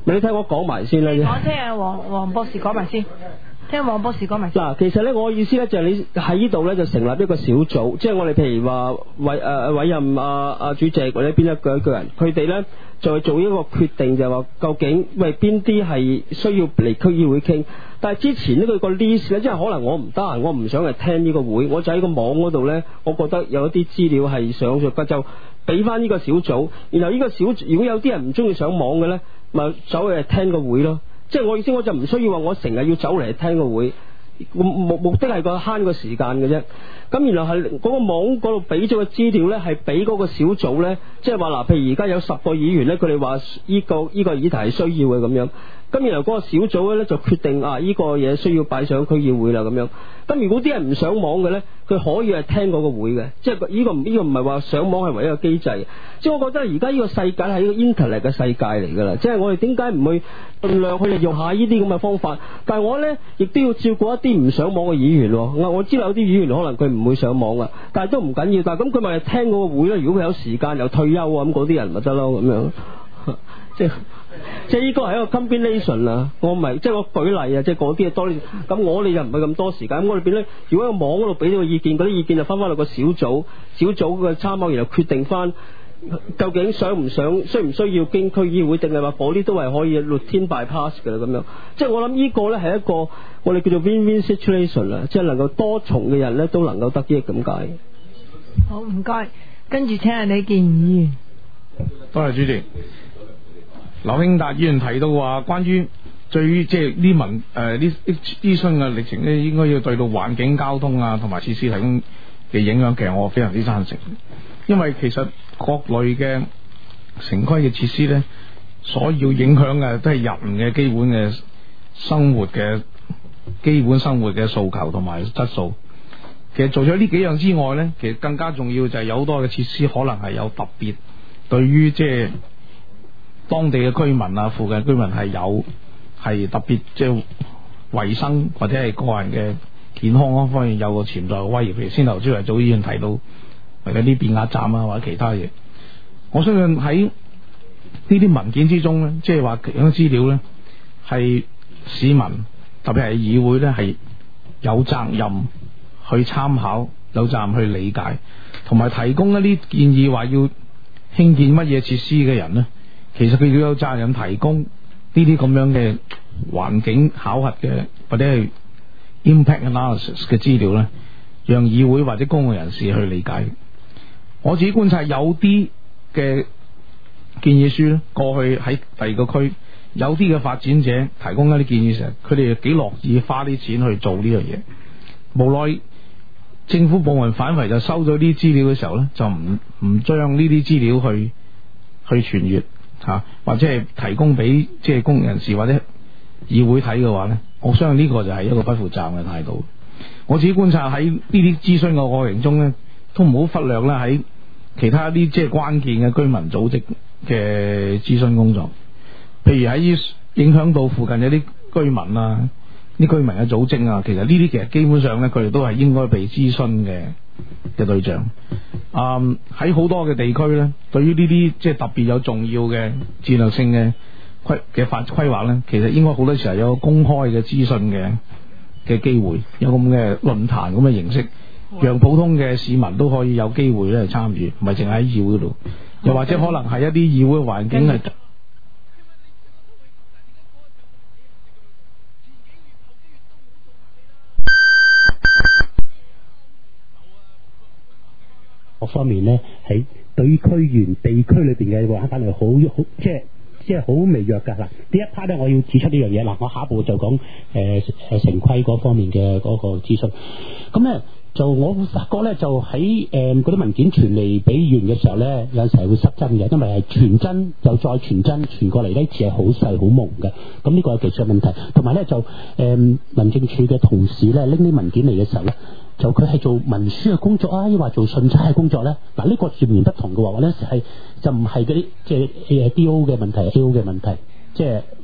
咪你聽我講埋先啦。 我聽下黃黃博士講埋先。聽黃博士講埋。 嗱，其實咧，我意思咧就係你喺呢度咧就成立一個小組，即係我哋譬如話委誒委任阿阿主席或者邊一個一個人，佢哋咧就做一個決定，就係話究竟喂邊啲係需要嚟區議會傾。但係之前呢個個 list 咧，即係可能我唔得閒，我唔想嚟聽呢個會，我就喺個網嗰度咧，我覺得有一啲資料係上咗，就俾翻呢個小組。然後呢個小組如果有啲人唔中意上網嘅咧，咪走去聽個會咯。即係我意思，我就唔需要話我成日要走嚟聽個會，目目的係個慳個時間嘅啫。咁然後係嗰個網嗰度俾咗個資料咧，係俾嗰個小組咧，即係話嗱，譬如而家有十個議員咧，佢哋話呢個呢個議題係需要嘅咁樣。咁然後嗰個小組咧就決定啊，呢個嘢需要擺上區議會啦咁樣。咁如果啲人唔上網嘅咧，佢可以係聽嗰個會嘅，即係呢個呢個唔係話上網係唯一一個機制。即係我覺得而家呢個世界係一個 internet 嘅世界嚟㗎啦。即係我哋點解唔去盡量去利用下呢啲咁嘅方法？但係我咧亦都要照顧一啲唔上網嘅議員。我我知道有啲議員可能佢唔會上網啊，但係都唔緊要。但係咁佢咪聽嗰個會咧？如果佢有時間又退休啊，咁嗰啲人咪得咯咁樣。即係。即係呢個係一個 combination 啊，我唔係即係我舉例啊，即係嗰啲嘢多啲，咁我哋又唔係咁多時間，咁我哋變咧，如果喺網嗰度俾到個意見，嗰啲意見就翻翻落個小組，小組嘅參考，然後決定翻究竟想唔想，需唔需要經區議會，定係話嗰啲都係可以 routine bypass 嘅啦咁樣。即係我諗呢個咧係一個我哋叫做 win-win situation 啊，即係能夠多重嘅人咧都能夠得益咁解。 好，唔該，跟住請下李健議員。 多謝主席。劉興達議員提到話，關於對於即係呢文誒呢諮詢嘅歷程咧，應該要對到環境、交通啊同埋設施提供嘅影響，其實我非常之贊成。因為其實各類嘅城規嘅設施咧，所要影響嘅都係人嘅基本嘅生活嘅基本生活嘅訴求同埋質素。其實做咗呢幾樣之外咧，其實更加重要就係有好多嘅設施可能係有特別對於即係當地嘅居民啊，附近居民係有係特別即係衛生或者係個人嘅健康嗰方面有個潛在嘅威脅。譬如先頭朱維祖議員提到或者啲變壓站啊或者其他嘢，我相信喺呢啲文件之中咧，即係話其他資料咧係市民特別係議會咧係有責任去參考，有責任去理解，同埋提供一啲建議話要興建乜嘢設施嘅人咧。其實佢要有責任提供呢啲咁樣嘅環境考核嘅或者係 impact analysis 嘅資料咧，讓議會或者公共人士去理解。我自己觀察有啲嘅建議書咧，過去喺第二個區有啲嘅發展者提供一啲建議時，佢哋幾樂意花啲錢去做呢樣嘢。無奈政府部門反為就收咗啲資料嘅時候咧，就唔唔將呢啲資料去去傳閱。吓，或者係提供俾即係公人士或者議會睇嘅話咧，我相信呢個就係一個不負責任嘅態度。我自己觀察喺呢啲諮詢嘅過程中咧，都唔好忽略咧喺其他啲即係關鍵嘅居民組織嘅諮詢工作。譬如喺影響到附近有啲居民啊，啲居民嘅組織啊，其實呢啲其實基本上咧，佢哋都係應該被諮詢嘅嘅對象。啊、嗯，喺好多嘅地區咧，對於呢啲即係特別有重要嘅戰略性嘅規嘅發規劃咧，其實應該好多時候有個公開嘅諮詢嘅嘅機會，有咁嘅論壇咁嘅形式，讓普通嘅市民都可以有機會咧參與，唔係淨係喺議會度，又或者可能係一啲議會環境係。 各方面咧，喺對於區員地區裏邊嘅玩法係好好，即係即係好微弱㗎。嗱，呢一 part 咧，我要指出呢樣嘢。嗱，我下一步就講誒誒城規嗰方面嘅嗰個諮詢。咁咧就我發覺咧，就喺誒嗰啲文件傳嚟俾議員嘅時候咧，有陣時係會失真嘅，因為係傳真又再傳真傳過嚟呢次係好細好朦嘅。咁呢個係技術問題。同埋咧就誒、呃、民政處嘅同事咧拎啲文件嚟嘅時候咧，就佢係做文書嘅工作啊，抑或做信差嘅工作咧？嗱，呢個截然不同嘅喎。我呢時係就唔係嗰啲即係 D O 嘅問題 ，A O 嘅問題，即係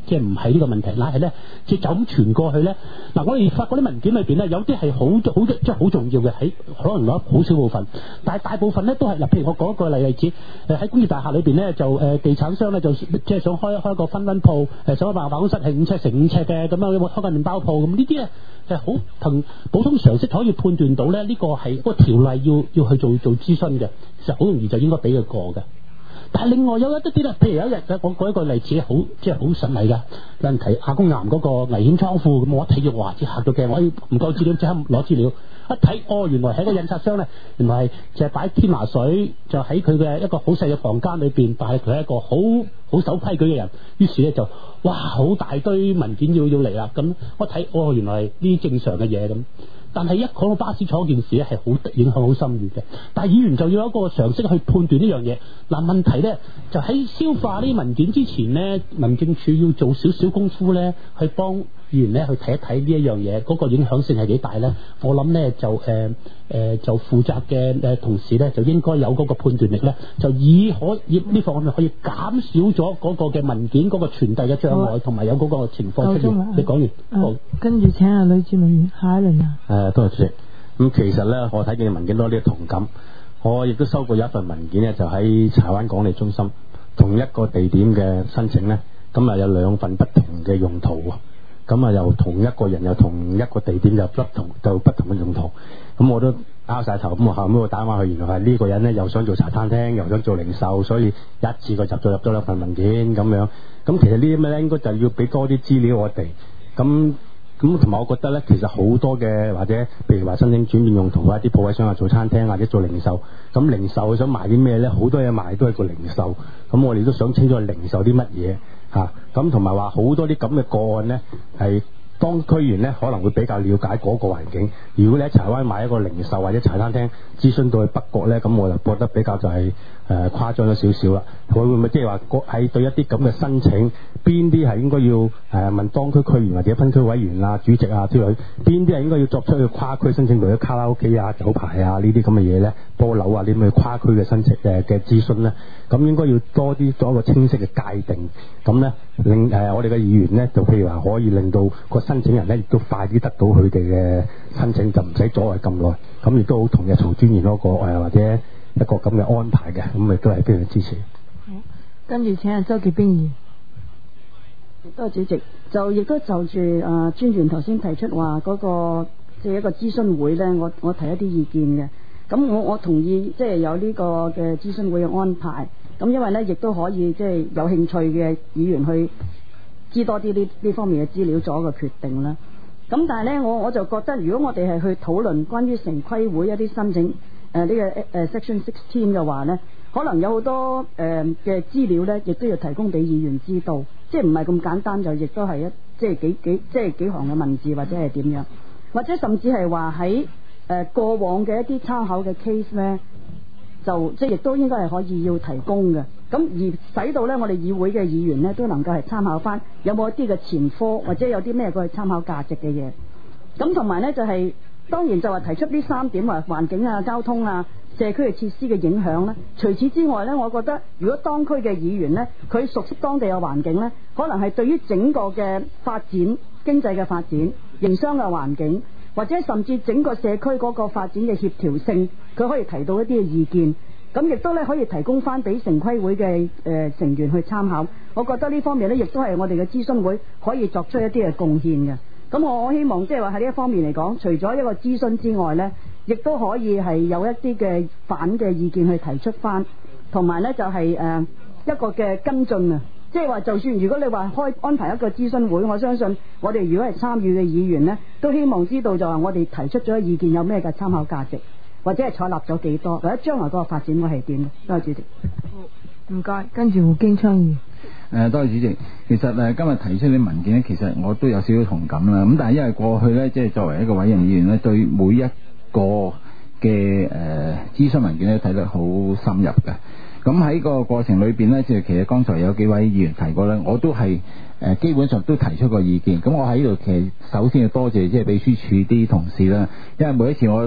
即係唔係呢個問題，乃係咧即係就咁傳過去咧。嗱，我哋發覺啲文件裏邊咧，有啲係好好即係好重要嘅，喺可能攞好少部分，但係大部分咧都係嗱，譬如我講一個例例子，誒喺工業大廈裏邊咧就誒地產商咧就即係想開開個分分鋪，誒想辦辦公室係五尺乘五尺嘅咁樣，開個麵包鋪咁，呢啲咧係好憑普通常識可以判斷到咧，呢個係個條例要要去做做諮詢嘅，其實好容易就應該俾佢過嘅。但係另外有一啲啲咧，譬如有一日我舉一個例子，好即係好實例嘅，有人提亞公岩嗰個危險倉庫，咁我一睇住哇，即嚇到驚，我唔夠資料即刻攞資料，一睇哦，原來喺個印刷商咧，原來係就係擺天拿水，就喺佢嘅一個好細嘅房間裏邊，但係佢係一個好好守規矩嘅人，於是咧就哇好大堆文件要要嚟啦，咁我睇哦，原來係呢啲正常嘅嘢咁。但係一講到巴士廠件事咧，係好影響好深遠嘅。但係議員就要有一個常識去判斷呢樣嘢。嗱，問題咧就喺消化呢啲文件之前咧，民政處要做少少功夫咧，去幫議員咧去睇一睇呢一樣嘢，嗰個影響性係幾大咧？我諗咧就誒誒、呃、就負責嘅誒同事咧，就應該有嗰個判斷力咧，就以可以呢方面可以減少咗嗰個嘅文件嗰個傳遞嘅障礙，同埋有嗰個情況出現。你講完，好， 跟住請阿呂志文下一輪啊。 誒，多謝主席。咁其實咧，我睇見文件多啲同感。我亦都收過有一份文件咧，就喺柴灣港利中心同一個地點嘅申請咧，咁啊有兩份不同嘅用途喎。咁啊又同一個人有同一個地點有不同就不同嘅用途。咁我都拗晒頭，咁我後尾我打電話去，原來係呢個人咧又想做茶餐廳，又想做零售，所以一次過集咗入咗兩份文件咁樣。咁其實呢啲咩咧，應該就要俾多啲資料我哋。咁咁同埋我覺得咧，其實好多嘅或者譬如話申請轉變用途嘅一啲鋪位想話做餐廳或者做零售，咁零售想賣啲咩咧？好多嘢賣都係個零售，咁我哋都想清楚零售啲乜嘢嚇。咁同埋話好多啲咁嘅個案咧，係當區員咧可能會比較了解嗰個環境。如果你喺柴灣買一個零售或者茶餐廳，諮詢到去北角咧，咁我就覺得比較就係、是、誒、呃、誇張咗少少啦。佢會唔會即係話喺對一啲咁嘅申請，邊啲係應該要誒、呃、問當區區員或者分區委員啊、主席啊之類，邊啲係應該要作出去跨區申請，類似卡拉 OK 啊、酒牌啊呢啲咁嘅嘢咧，波樓啊呢啲咁嘅跨區嘅申請誒嘅諮詢咧，咁應該要多啲做一個清晰嘅界定，咁咧令誒、呃、我哋嘅議員咧，就譬如話可以令到個申請人咧，亦都快啲得到佢哋嘅申請，就唔使阻礙咁耐。咁亦都好同日曹專員嗰個誒或者一個咁嘅安排嘅，咁亦都係非常支持。 好，跟住請阿周潔冰議員。 多謝主席，就亦都就住誒專員頭先提出話嗰、那個即係、就是、一個諮詢會咧，我我提一啲意見嘅。咁我我同意即係、就是、有呢個嘅諮詢會嘅安排。咁因為咧，亦都可以即係、就是、有興趣嘅議員去知多啲呢呢方面嘅資料，做一個決定啦。咁但係咧，我我就覺得，如果我哋係去討論關於城規會一啲申請誒呢、呃這個誒、呃、Section Sixteen 嘅話咧，可能有好多誒嘅資料咧，亦都要提供俾議員知道，即係唔係咁簡單，就亦都係一即係幾幾即係幾行嘅文字或者係點樣，或者甚至係話喺誒過往嘅一啲參考嘅 case 咧，就即係亦都應該係可以要提供嘅。咁而使到咧，我哋議會嘅議員咧都能夠係參考翻有冇一啲嘅前科，或者有啲咩個參考價值嘅嘢。咁同埋咧就係、是、當然就話提出呢三點，話環境啊、交通啊、社區嘅設施嘅影響咧。除此之外咧，我覺得如果當區嘅議員咧，佢熟悉當地嘅環境咧，可能係對於整個嘅發展、經濟嘅發展、營商嘅環境，或者甚至整個社區嗰個發展嘅協調性，佢可以提到一啲嘅意見。咁亦都咧可以提供翻俾城規會嘅誒、呃、成員去參考。我覺得呢方面咧，亦都係我哋嘅諮詢會可以作出一啲嘅貢獻嘅。咁我我希望即係話喺呢一方面嚟講，除咗一個諮詢之外咧，亦都可以係有一啲嘅反嘅意見去提出翻，同埋咧就係、是、誒、呃、一個嘅跟進啊。即係話就算如果你話開安排一個諮詢會，我相信我哋如果係參與嘅議員咧，都希望知道就話我哋提出咗意見有咩嘅參考價值。或者係採納咗幾多，或者將來嗰個發展會係點？多謝主席。 好，唔該。跟住胡經昌議員。 誒，多謝主席。其實誒今日提出啲文件咧，其實我都有少少同感啦。咁但係因為過去咧，即係作為一個委任議員咧，對每一個嘅誒諮詢文件咧睇得好深入嘅。咁喺個過程裏邊咧，即係其實剛才有幾位議員提過咧，我都係誒基本上都提出過意見。咁我喺度其實首先要多謝即係秘書處啲同事啦，因為每一次我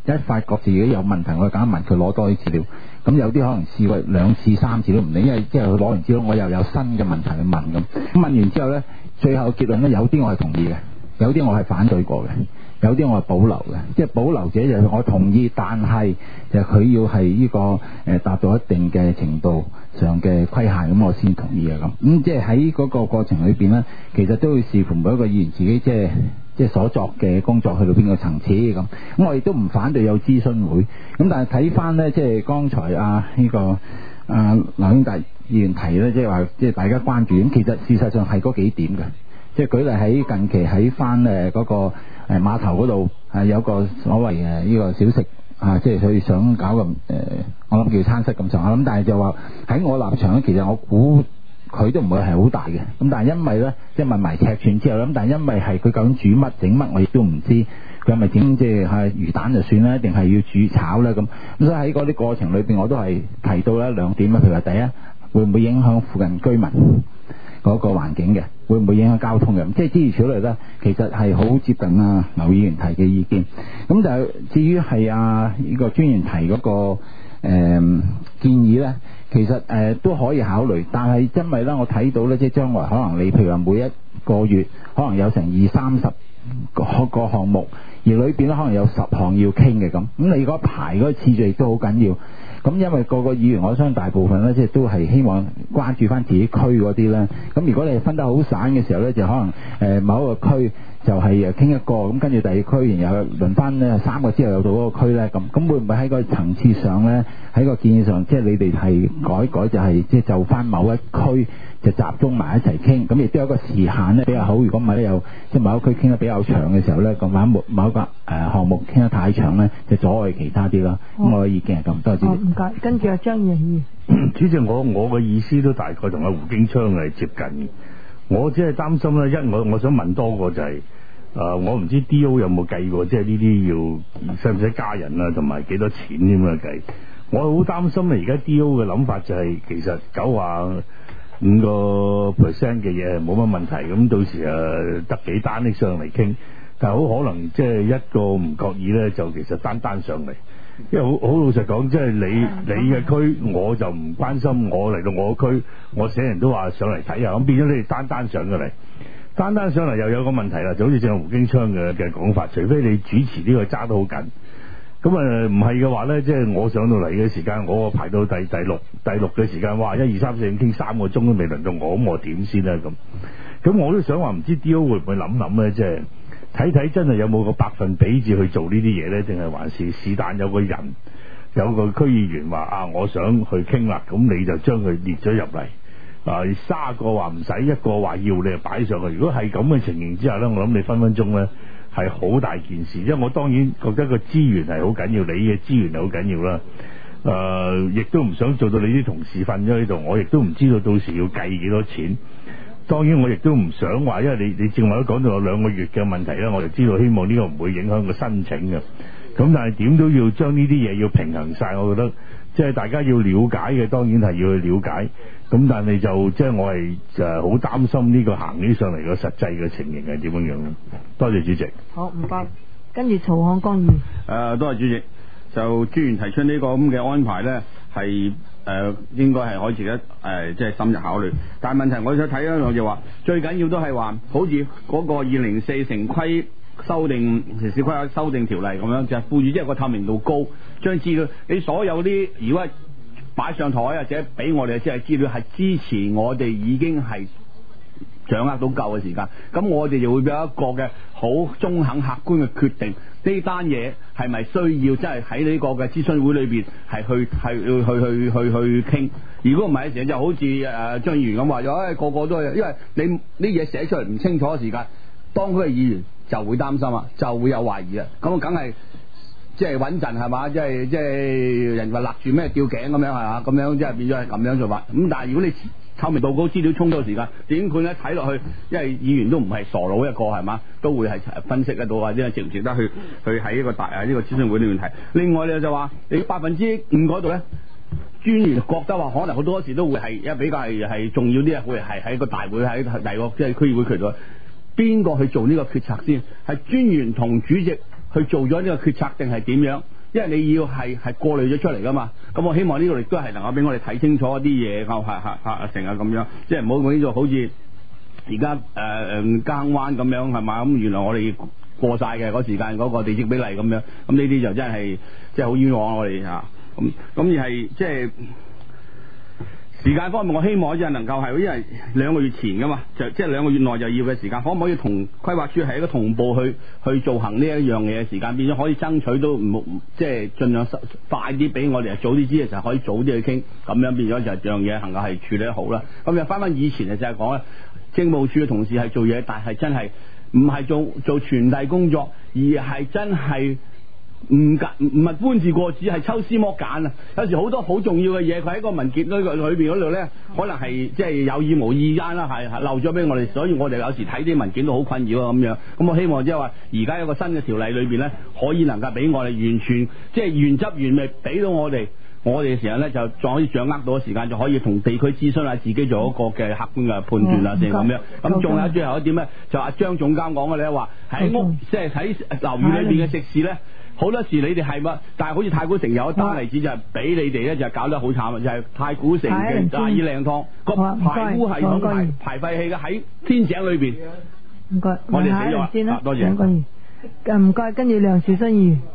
一發覺自己有問題，我就梗係問佢攞多啲資料。咁有啲可能試過兩次三次都唔理，因為即係佢攞完資料，我又有新嘅問題去問咁。咁問完之後咧，最後結論咧，有啲我係同意嘅，有啲我係反對過嘅。有啲我係保留嘅，即係保留者就係我同意，但係就佢要係呢、這個誒、呃、達到一定嘅程度上嘅規限，咁我先同意嘅咁。咁即係喺嗰個過程裏邊呢，其實都會視乎每一個議員自己即係即係所作嘅工作去到邊個層次咁。咁我亦都唔反對有諮詢會，咁但係睇翻呢，即係剛才啊呢、這個啊劉兄弟議員提呢，即係話即係大家關注，咁其實事實上係嗰幾點嘅。即係舉例喺近期喺翻誒嗰個誒碼頭嗰度係有個所謂誒呢個小食啊，即係佢想搞個誒、呃，我諗叫餐室咁上下。咁但係就話喺我立場咧，其實我估佢都唔會係好大嘅。咁但係因為咧，即係問埋尺寸之後咧，咁但係因為係佢究竟煮乜整乜，我亦都唔知佢係咪整即係係魚蛋就算啦，定係要煮炒咧咁。咁所以喺嗰啲過程裏邊，我都係提到咧兩點啦。譬如話第一，會唔會影響附近居民嗰個環境嘅，會唔會影響交通嘅？即係諸如此類咧，其實係好接近啊劉議員提嘅意見。咁就至於係啊呢個專員提嗰、那個誒、呃、建議咧，其實誒、呃、都可以考慮，但係因為咧我睇到咧，即係將來可能你譬如話每一個月可能有成二三十個個項目，而裏邊咧可能有十項要傾嘅咁，咁你嗰排嗰個次序亦都好緊要。咁因為個個議員，我相信大部分咧，即係都係希望關注翻自己區嗰啲咧。咁如果你分得好散嘅時候咧，就可能誒、呃、某一個區就係誒傾一個，咁跟住第二區，然後輪翻咧三個之後又到嗰個區咧，咁咁會唔會喺個層次上咧，喺個建議上，即係你哋係改改就係即係就翻某一區就集中埋一齊傾，咁亦都有一個時限咧比較好。如果唔係咧，有即係某一區傾得比較長嘅時候咧，咁某某某一個誒項目傾得太長咧，就阻礙其他啲啦。咁我嘅意見係咁，多謝。 唔該，跟住阿張議員。 主席，我我嘅意思都大概同阿胡經昌係接近。我只係擔心咧，一我我想問多個就係、是、誒、呃，我唔知 D O 有冇計過，即係呢啲要使唔使加人啊，同埋幾多錢咁樣計。我好擔心啊！而家 D O 嘅諗法就係、是、其實九啊五個 percent 嘅嘢冇乜問題，咁到時誒得幾單拎上嚟傾，但係好可能即係一個唔覺意咧，就其實單單上嚟。因為好好老實講，即係你你嘅區，我就唔關心。我嚟到我區，我寫人都話上嚟睇下，咁變咗你哋單單上咗嚟，單單上嚟又有個問題啦，就好似正胡經昌嘅嘅講法，除非你主持呢個揸得好緊，咁啊唔係嘅話咧，即係我上到嚟嘅時間，我排到第第六第六嘅時間，哇一二三四五傾三個鐘都未輪到我，咁我點先咧咁？咁我都想話唔知 D O 會唔會諗諗咧，即係。睇睇真係有冇個百分比住去做呢啲嘢呢？定係還是是但有個人有個區議員話啊，我想去傾啦，咁你就將佢列咗入嚟啊，卅個話唔使，一個話要，你就擺上去。如果係咁嘅情形之下呢，我諗你分分鐘呢係好大件事，因為我當然覺得個資源係好緊要，你嘅資源係好緊要啦。誒、呃，亦都唔想做到你啲同事瞓咗喺度，我亦都唔知道到時要計幾多錢。當然我亦都唔想話，因為你你正話都講到有兩個月嘅問題啦，我就知道希望呢個唔會影響個申請嘅。咁但係點都要將呢啲嘢要平衡晒，我覺得即係大家要了解嘅，當然係要去了解。咁但係就即係我係誒好擔心呢個行起上嚟個實際嘅情形係點樣樣咯。多謝主席。 好，唔該。跟住曹漢光議員。 誒，多謝主席。就專員提出呢個咁嘅安排呢，係誒、呃、應該係可以值得誒即係深入考慮。但係問題我想睇咧，我就話最緊要都係話，好似嗰個二零四城規修訂城市規劃修訂條例咁樣，就係賦予一個透明度高，將資料你所有啲如果擺上台或者俾我哋即係資料係支持我哋已經係掌握到夠嘅時間，咁我哋就會有一個嘅好中肯客觀嘅決定，呢單嘢係咪需要真係喺呢個嘅諮詢會裏邊係去係去去去去傾？如果唔係嘅時候，就好似誒張議員咁話咗，誒、哎、個個都係，因為你呢嘢寫出嚟唔清楚嘅時間，當區嘅議員就會擔心啊，就會有懷疑啊，咁啊梗係即係穩陣係嘛，即係即係人話勒住咩吊頸咁樣係嘛，咁樣即係變咗係咁樣做法。咁但係如果你透明度高，資料充足嘅時間，點判咧睇落去，因為議員都唔係傻佬一個係嘛，都會係分析得到或者值唔值得去去喺一個大呢、呢個諮詢會裏面提。另外咧就話你百分之五嗰度咧，專員覺得話可能好多時都會係一比較係係重要啲啊，會係喺個大會喺第二個即係區議會渠道，邊個去做呢個決策先？係專員同主席去做咗呢個決策定係點樣？ 因為你要係係過濾咗出嚟噶嘛。咁我希望呢個亦都係能夠俾我哋睇清楚一啲嘢，係係係成日咁樣，即係唔好講呢度好似而家誒誒耕灣咁樣係嘛？咁原來我哋過晒嘅嗰時間嗰個地積比例咁樣，咁呢啲就真係即係好冤枉我哋嚇。咁咁而係即係。時間方面，我希望即係能夠係，因為兩個月前噶嘛，就即係兩個月內就要嘅時間，可唔可以同規劃署係一個同步去去做行呢一樣嘢嘅時間，變咗可以爭取到唔即係盡量快啲俾我哋早啲知嘅時候，可以早啲去傾，咁樣變咗就樣嘢能夠係處理得好啦。咁又翻翻以前就係講咧，政務處嘅同事係做嘢，但係真係唔係做做傳遞工作，而係真係。唔唔唔係搬字過紙，係抽絲剝繭啊！有時好多好重要嘅嘢，佢喺個文件裏裏邊嗰度咧，可能係即係有意無意間啦，係漏咗俾我哋，所以我哋有時睇啲文件都好困擾啊咁樣。咁我希望即係話，而家有個新嘅條例裏邊咧，可以能夠俾我哋完全即係原汁原味俾到我哋，我哋嘅時候咧就仲可以掌握到時間，就可以同地區諮詢啊，自己做一個嘅客觀嘅判斷啊，先咁樣。咁仲有最後一點咧，就阿張總監講嘅咧話喺屋即係喺樓宇裏邊嘅食肆咧。好多時你哋係乜？但係好似太古城有一單例子就係俾你哋咧，就搞得好慘啊！就係、是、太古城嘅炸衣靚湯個排污系統排排廢氣嘅喺天井裏邊。 唔該， 我哋死咗先啦， 多謝。 唔該，跟住梁兆新議員。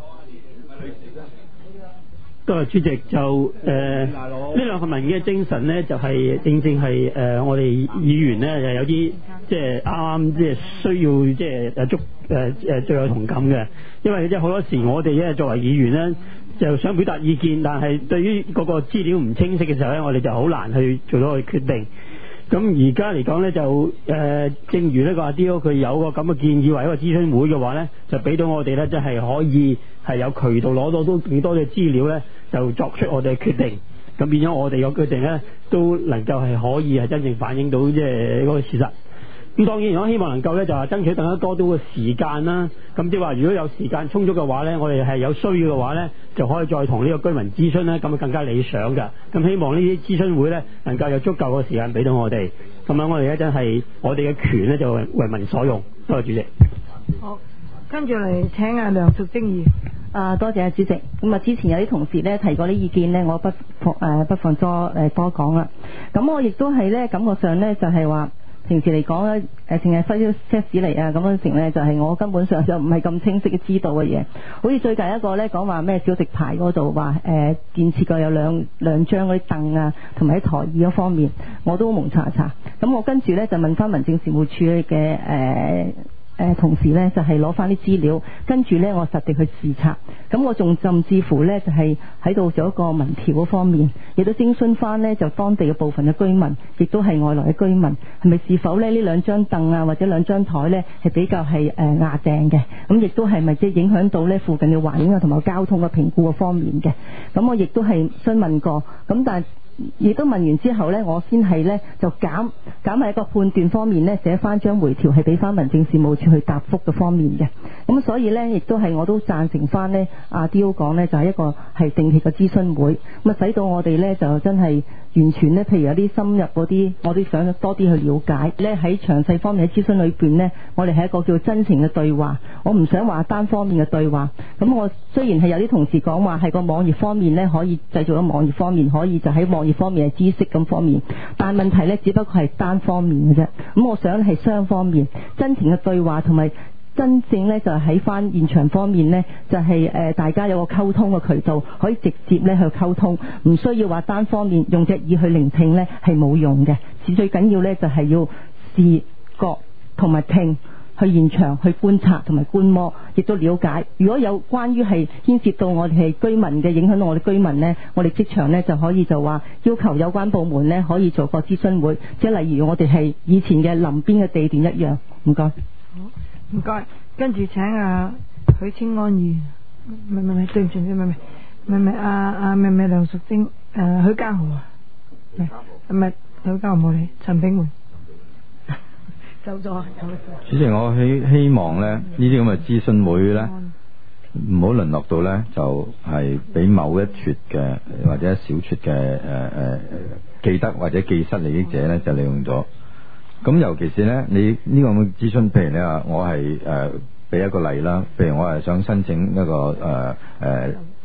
多謝主席，就誒呢兩份文件嘅精神呢，就係、是、正正係誒、呃、我哋議員呢，就有啲即係啱啱即係需要即係誒足誒誒最有同感嘅，因為即係好多時我哋咧作為議員呢，就想表達意見，但係對於嗰個資料唔清晰嘅時候咧，我哋就好難去做到個決定。咁而家嚟講咧，就誒、呃，正如呢個阿 D.O 佢有個咁嘅建議，為一個諮詢會嘅話咧，就俾到我哋咧，即係可以係有渠道攞到都幾多嘅資料咧，就作出我哋嘅決定。咁變咗我哋嘅決定咧，都能夠係可以係真正反映到即係嗰個事實。咁當然我希望能夠咧就係爭取更加多啲嘅時間啦。咁即係話如果有時間充足嘅話咧，我哋係有需要嘅話咧，就可以再同呢個居民諮詢咧，咁啊更加理想㗎。咁希望呢啲諮詢會咧能夠有足夠嘅時間俾到我哋，咁樣我哋咧真係我哋嘅權咧就為民所用。多謝主席。 好，跟住嚟請阿梁淑貞議員。 啊，多謝啊主席。咁啊，之前有啲同事咧提過啲意見咧，我不誒、呃、不妨多誒多講啦。咁我亦都係咧感覺上咧就係話。平時嚟講咧，誒淨係揮啲 set 嚟啊，咁樣成咧就係我根本上就唔係咁清晰嘅知道嘅嘢。好似最近一個咧講話咩小食牌嗰度話誒建設過有兩兩張嗰啲凳啊，同埋喺台椅嗰方面，我都蒙查查。咁我跟住咧就問翻民政事務處嘅誒誒同事咧，就係攞翻啲資料，跟住咧我實地去視察。咁我仲甚至乎咧就係喺度做一個民調嗰方面，亦都徵詢翻呢就當地嘅部分嘅居民，亦都係外來嘅居民，係咪是否咧呢兩張凳啊或者兩張台咧係比較係誒壓正嘅？咁亦都係咪即係影響到呢附近嘅環境啊同埋交通嘅評估嘅方面嘅？咁我亦都係詢問過，咁但係亦都問完之後呢，我先係呢就減減喺一個判斷方面呢，寫翻張回條係俾翻民政事務處去答覆嘅方面嘅。咁所以呢，亦都係我都贊成翻呢阿 D.O 講呢，就係一個係定期嘅諮詢會，咁啊使到我哋呢，就真係完全呢，譬如有啲深入嗰啲，我都想多啲去了解呢。喺詳細方面嘅諮詢裏邊呢，我哋係一個叫真情嘅對話，我唔想話單方面嘅對話。咁我雖然係有啲同事講話係個網頁方面呢，可以製造咗網頁方面可以就喺網頁方面嘅知識咁方面，但係問題呢，只不過係單方面嘅啫。咁我想係雙方面真情嘅對話，同埋真正呢，就係喺翻現場方面呢，就係、是、誒大家有個溝通嘅渠道，可以直接呢去溝通，唔需要話單方面用隻耳去聆聽呢，係冇用嘅。最緊要呢，就係要視覺同埋聽。去現場去觀察同埋觀摩，亦都了解。如果有關於係牽涉到我哋係居民嘅影響到我哋居民呢，我哋即場呢就可以就話要求有關部門呢可以做個諮詢會，即係例如我哋係以前嘅林邊嘅地段一樣。唔該。好， 唔該。跟住請阿許清安議員，唔係唔係，對唔住，唔係唔係唔係唔係阿阿唔係唔係梁淑貞，誒許家豪啊，唔係唔係許家豪冇你，陳炳梅。走咗， 主席，我希希望咧呢啲咁嘅諮詢會咧，唔好淪落到咧就係、是、俾某一撮嘅或者一小撮嘅誒誒既得或者既失利益者咧就利用咗。咁尤其是咧，你呢個咁嘅諮詢，譬如你話我係誒俾一個例啦，譬如我係想申請一個誒誒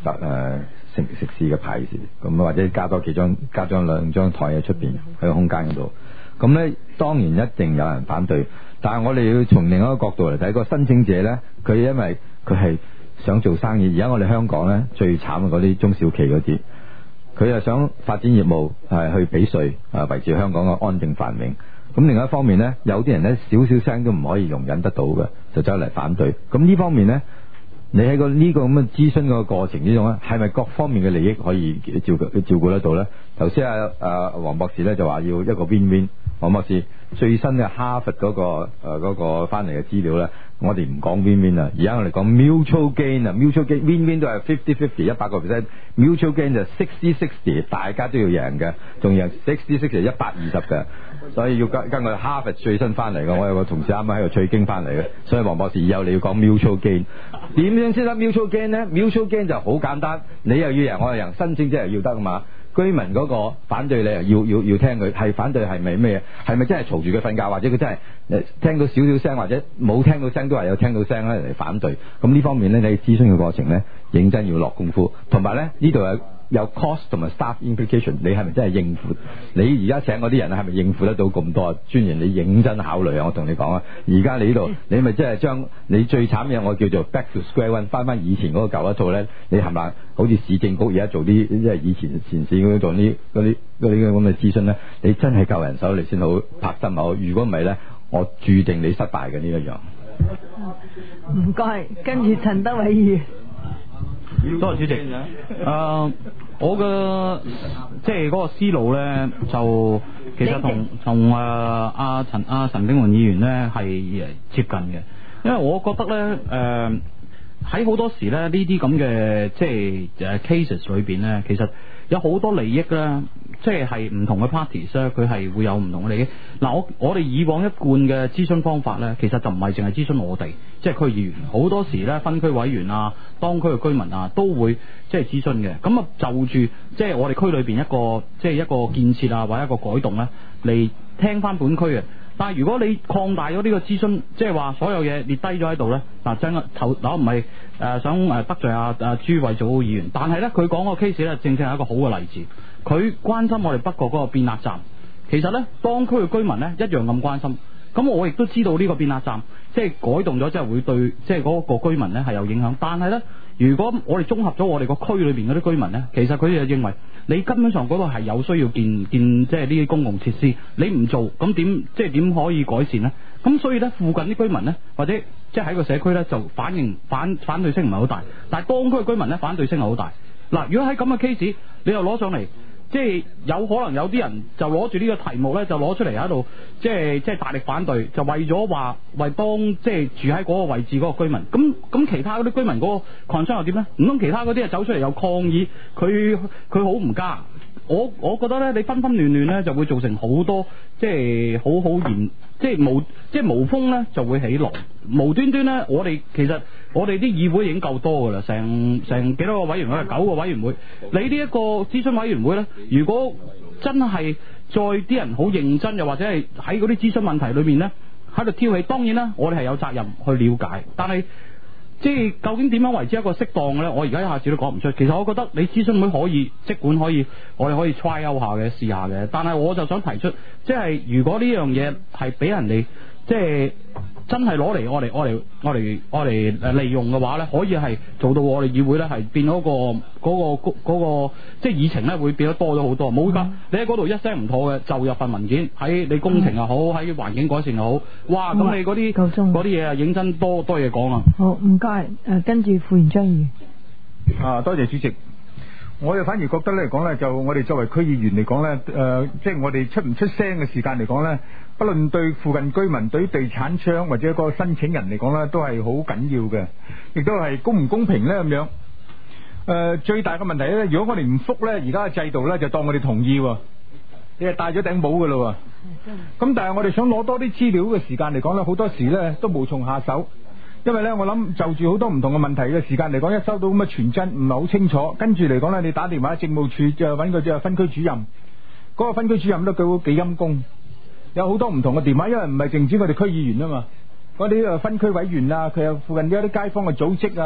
誒食食肆嘅牌子，咁或者加多幾張加張兩張台喺出邊喺個空間嗰度。咁呢，當然一定有人反對，但係我哋要從另一個角度嚟睇，個申請者呢，佢因為佢係想做生意。而家我哋香港呢，最慘嗰啲中小企嗰啲，佢又想發展業務係去俾稅啊，維持香港嘅安定繁榮。咁另外一方面呢，有啲人呢，少少聲都唔可以容忍得到嘅，就走嚟反對。咁呢方面呢，你喺個呢個咁嘅諮詢個過程之中咧，係咪各方面嘅利益可以照顧照顧得到呢？頭先阿阿黃博士呢就話要一個 win-win。黃博士最新嘅哈佛嗰、嗰個誒嗰、嗰個翻嚟嘅資料呢，我哋唔講 win-win 啊，而家我哋講 mutual gain 啊 ，mutual gain win-win 都係 fifty fifty 一百個 percent，mutual gain 就 sixty sixty， 大家都要贏嘅，仲贏 sixty sixty 一百二十嘅，所以要跟跟我哈佛最新翻嚟嘅，我有個同事啱啱喺度取經翻嚟嘅，所以黃博士以後你要講 mutual gain， 點樣先得 mutual gain 呢？ mutual gain 就好簡單，你又要贏，我又贏，申請者又要得啊嘛。居民嗰個反對你要要要聽佢，係反對係咪咩嘢？係咪真係嘈住佢瞓覺，或者佢真係誒聽到少少聲，或者冇聽到聲都係有聽到聲咧嚟反對？咁呢方面咧，你諮詢嘅過程咧，認真要落功夫，同埋咧呢度有有 cost 同埋 staff implication， 你係咪真係應付？你而家請嗰啲人係咪應付得到咁多專員？你認真考慮啊！我同你講啊，而家你呢度你咪即係將你最慘嘅我叫做 back to square one， 翻翻以前嗰個舊一套咧，你係咪好似市政局而家做啲即係以前前線嗰啲做啲嗰啲嗰啲咁嘅諮詢咧？你真係夠人手你先好拍心口，如果唔係咧，我注定你失敗嘅呢一樣。 唔該，跟住陳德偉議員。 多謝主席。誒、呃，我嘅即係嗰個思路咧，就其實同同誒阿陳阿陳炳雲議員咧係接近嘅，因為我覺得咧誒喺好多時咧呢啲咁嘅即係誒 cases 裏邊咧，其實有好多利益咧，即係係唔同嘅 parties 咧，佢係會有唔同嘅利益。嗱，我我哋以往一貫嘅諮詢方法咧，其實就唔係淨係諮詢我哋，即係區議員，好多時咧分區委員啊、當區嘅居民啊，都會即係諮詢嘅。咁啊，就住即係我哋區裏邊一個即係一個建設啊，或者一個改動咧，嚟聽翻本區嘅。但係如果你擴大咗呢個諮詢，即係話所有嘢列低咗喺度咧，嗱真頭嗱唔係誒想誒得罪阿阿朱偉祖議員，但係咧佢講個 case 咧，正正係一個好嘅例子。佢關心我哋北角嗰個變壓站，其實咧當區嘅居民咧一樣咁關心。咁我亦都知道呢個變壓站即係改動咗之後會對即係嗰個居民咧係有影響，但係咧如果我哋綜合咗我哋個區裏邊嗰啲居民咧，其實佢哋就認為你根本上嗰度係有需要建建即係呢啲公共設施，你唔做咁點即係點可以改善呢？咁所以咧附近啲居民咧或者即係喺個社區咧就反應反反對聲唔係好大，但係當區嘅居民咧反對聲係好大。嗱，如果喺咁嘅 case 你又攞上嚟。即係有可能有啲人就攞住呢個題目咧，就攞出嚟喺度，即係即係大力反對，就為咗話為幫即係住喺嗰個位置嗰個居民。咁咁其他嗰啲居民嗰個 concern 又點咧？唔通其他嗰啲啊走出嚟又抗議，佢佢好唔加？我我覺得咧，你紛紛亂亂咧就會造成好多即係好好嚴，即係無即係無風咧就會起浪，無端端咧我哋其實我哋啲議會已經夠多噶啦，成成幾多個委員會，九個委員會，你呢一個諮詢委員會咧，如果真係再啲人好認真，又或者係喺嗰啲諮詢問題裏面咧喺度挑起，當然啦，我哋係有責任去了解，但係。即係究竟點樣為之一個適當嘅咧？我而家一下子都講唔出。其實我覺得你諮詢會可以，即管可以，我哋可以 try out 下嘅，試下嘅。但係我就想提出，即係如果呢樣嘢係俾人哋即係真係攞嚟我哋我哋我哋我哋誒利用嘅話咧，可以係做到我哋議會咧係變咗個嗰個嗰個即係議程咧會變得多咗好多。冇㗎，你喺嗰度一聲唔妥嘅就入份文件，喺你工程又好，喺環境改善又好，哇！咁你嗰啲嗰啲嘢啊，認真多多嘢講啊。 好，唔該誒，跟住副員張議員。 啊，多謝主席。我又反而覺得嚟講咧，就我哋作為區議員嚟講咧，誒、呃，即係我哋出唔出聲嘅時間嚟講咧，不論對附近居民、對於地產商或者個申請人嚟講咧，都係好緊要嘅，亦都係公唔公平咧咁樣。誒、呃，最大嘅問題咧，如果我哋唔覆咧，而家嘅制度咧就當我哋同意喎，你係戴咗頂帽噶啦。咁但係我哋想攞多啲資料嘅時間嚟講咧，好多時咧都無從下手。因為咧，我諗就住好多唔同嘅問題嘅時間嚟講，一收到咁嘅傳真唔係好清楚，跟住嚟講咧，你打電話政務處就揾個即係分區主任，嗰、嗰個分區主任都佢幾陰功，有好多唔同嘅電話，因為唔係淨止我哋區議員啊嘛，嗰啲誒分區委員啊，佢有附近有啲街坊嘅組織啊、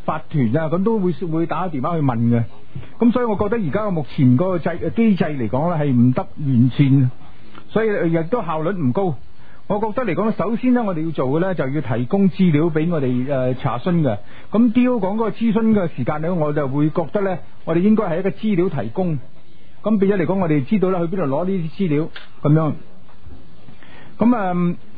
法團啊，咁都會會打電話去問嘅。咁所以我覺得而家嘅目前嗰個制機制嚟講咧係唔得完善，所以亦都效率唔高。我覺得嚟講咧，首先咧我哋要做嘅咧就要提供資料俾我哋誒、呃、查詢嘅。咁 D O 講嗰個諮詢嘅時間咧，我就會覺得咧，我哋應該係一個資料提供。咁變咗嚟講，我哋知道咧去邊度攞呢啲資料咁樣。咁啊，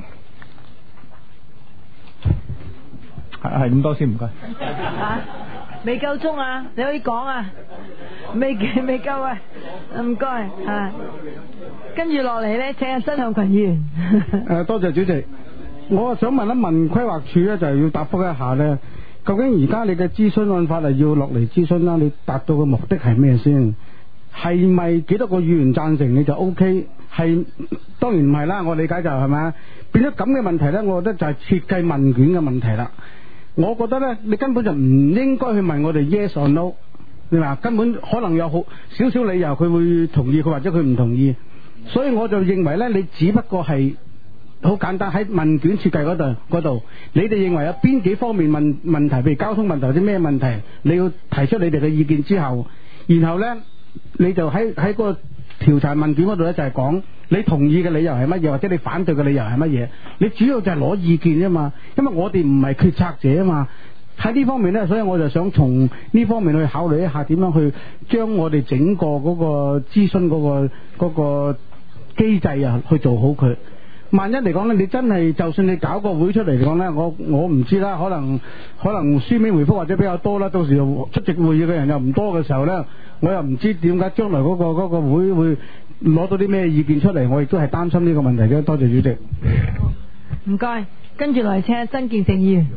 係係咁多先，唔該。 啊，未夠鐘啊，你可以講啊，未未夠啊，唔該啊。跟住落嚟咧，請阿曾向群議員。 誒，多謝主席。我想問一問規劃署咧，就係要答覆一下咧，究竟而家你嘅諮詢案法係要落嚟諮詢啦，你達到嘅目的係咩先？係咪幾多個議員贊成你就 O K？ 係當然唔係啦，我理解就係咪變咗咁嘅問題咧？我覺得就係設計問卷嘅問題啦。我覺得咧，你根本就唔應該去問我哋 yes or no， 你話根本可能有好少少理由佢會同意，佢或者佢唔同意。所以我就認為咧，你只不過係好簡單喺問卷設計嗰度嗰度，你哋認為有邊幾方面問問題，譬如交通問題或者咩問題，你要提出你哋嘅意見之後，然後咧你就喺喺嗰個調查問卷嗰度咧就係講你同意嘅理由係乜嘢，或者你反對嘅理由係乜嘢，你主要就係攞意見啫嘛，因為我哋唔係決策者啊嘛。喺呢方面咧，所以我就想從呢方面去考慮一下點樣去將我哋整個嗰個諮詢嗰個嗰個機制啊去做好佢。萬一嚟講咧，你真係就算你搞個會出嚟嚟講咧，我我唔知啦，可能可能書面回覆或者比較多啦，到時出席會議嘅人又唔多嘅時候咧，我又唔知點解將來嗰個嗰個會會攞到啲咩意見出嚟，我亦都係擔心呢個問題嘅。多謝主席。 唔該，跟住嚟請阿曾建成議員。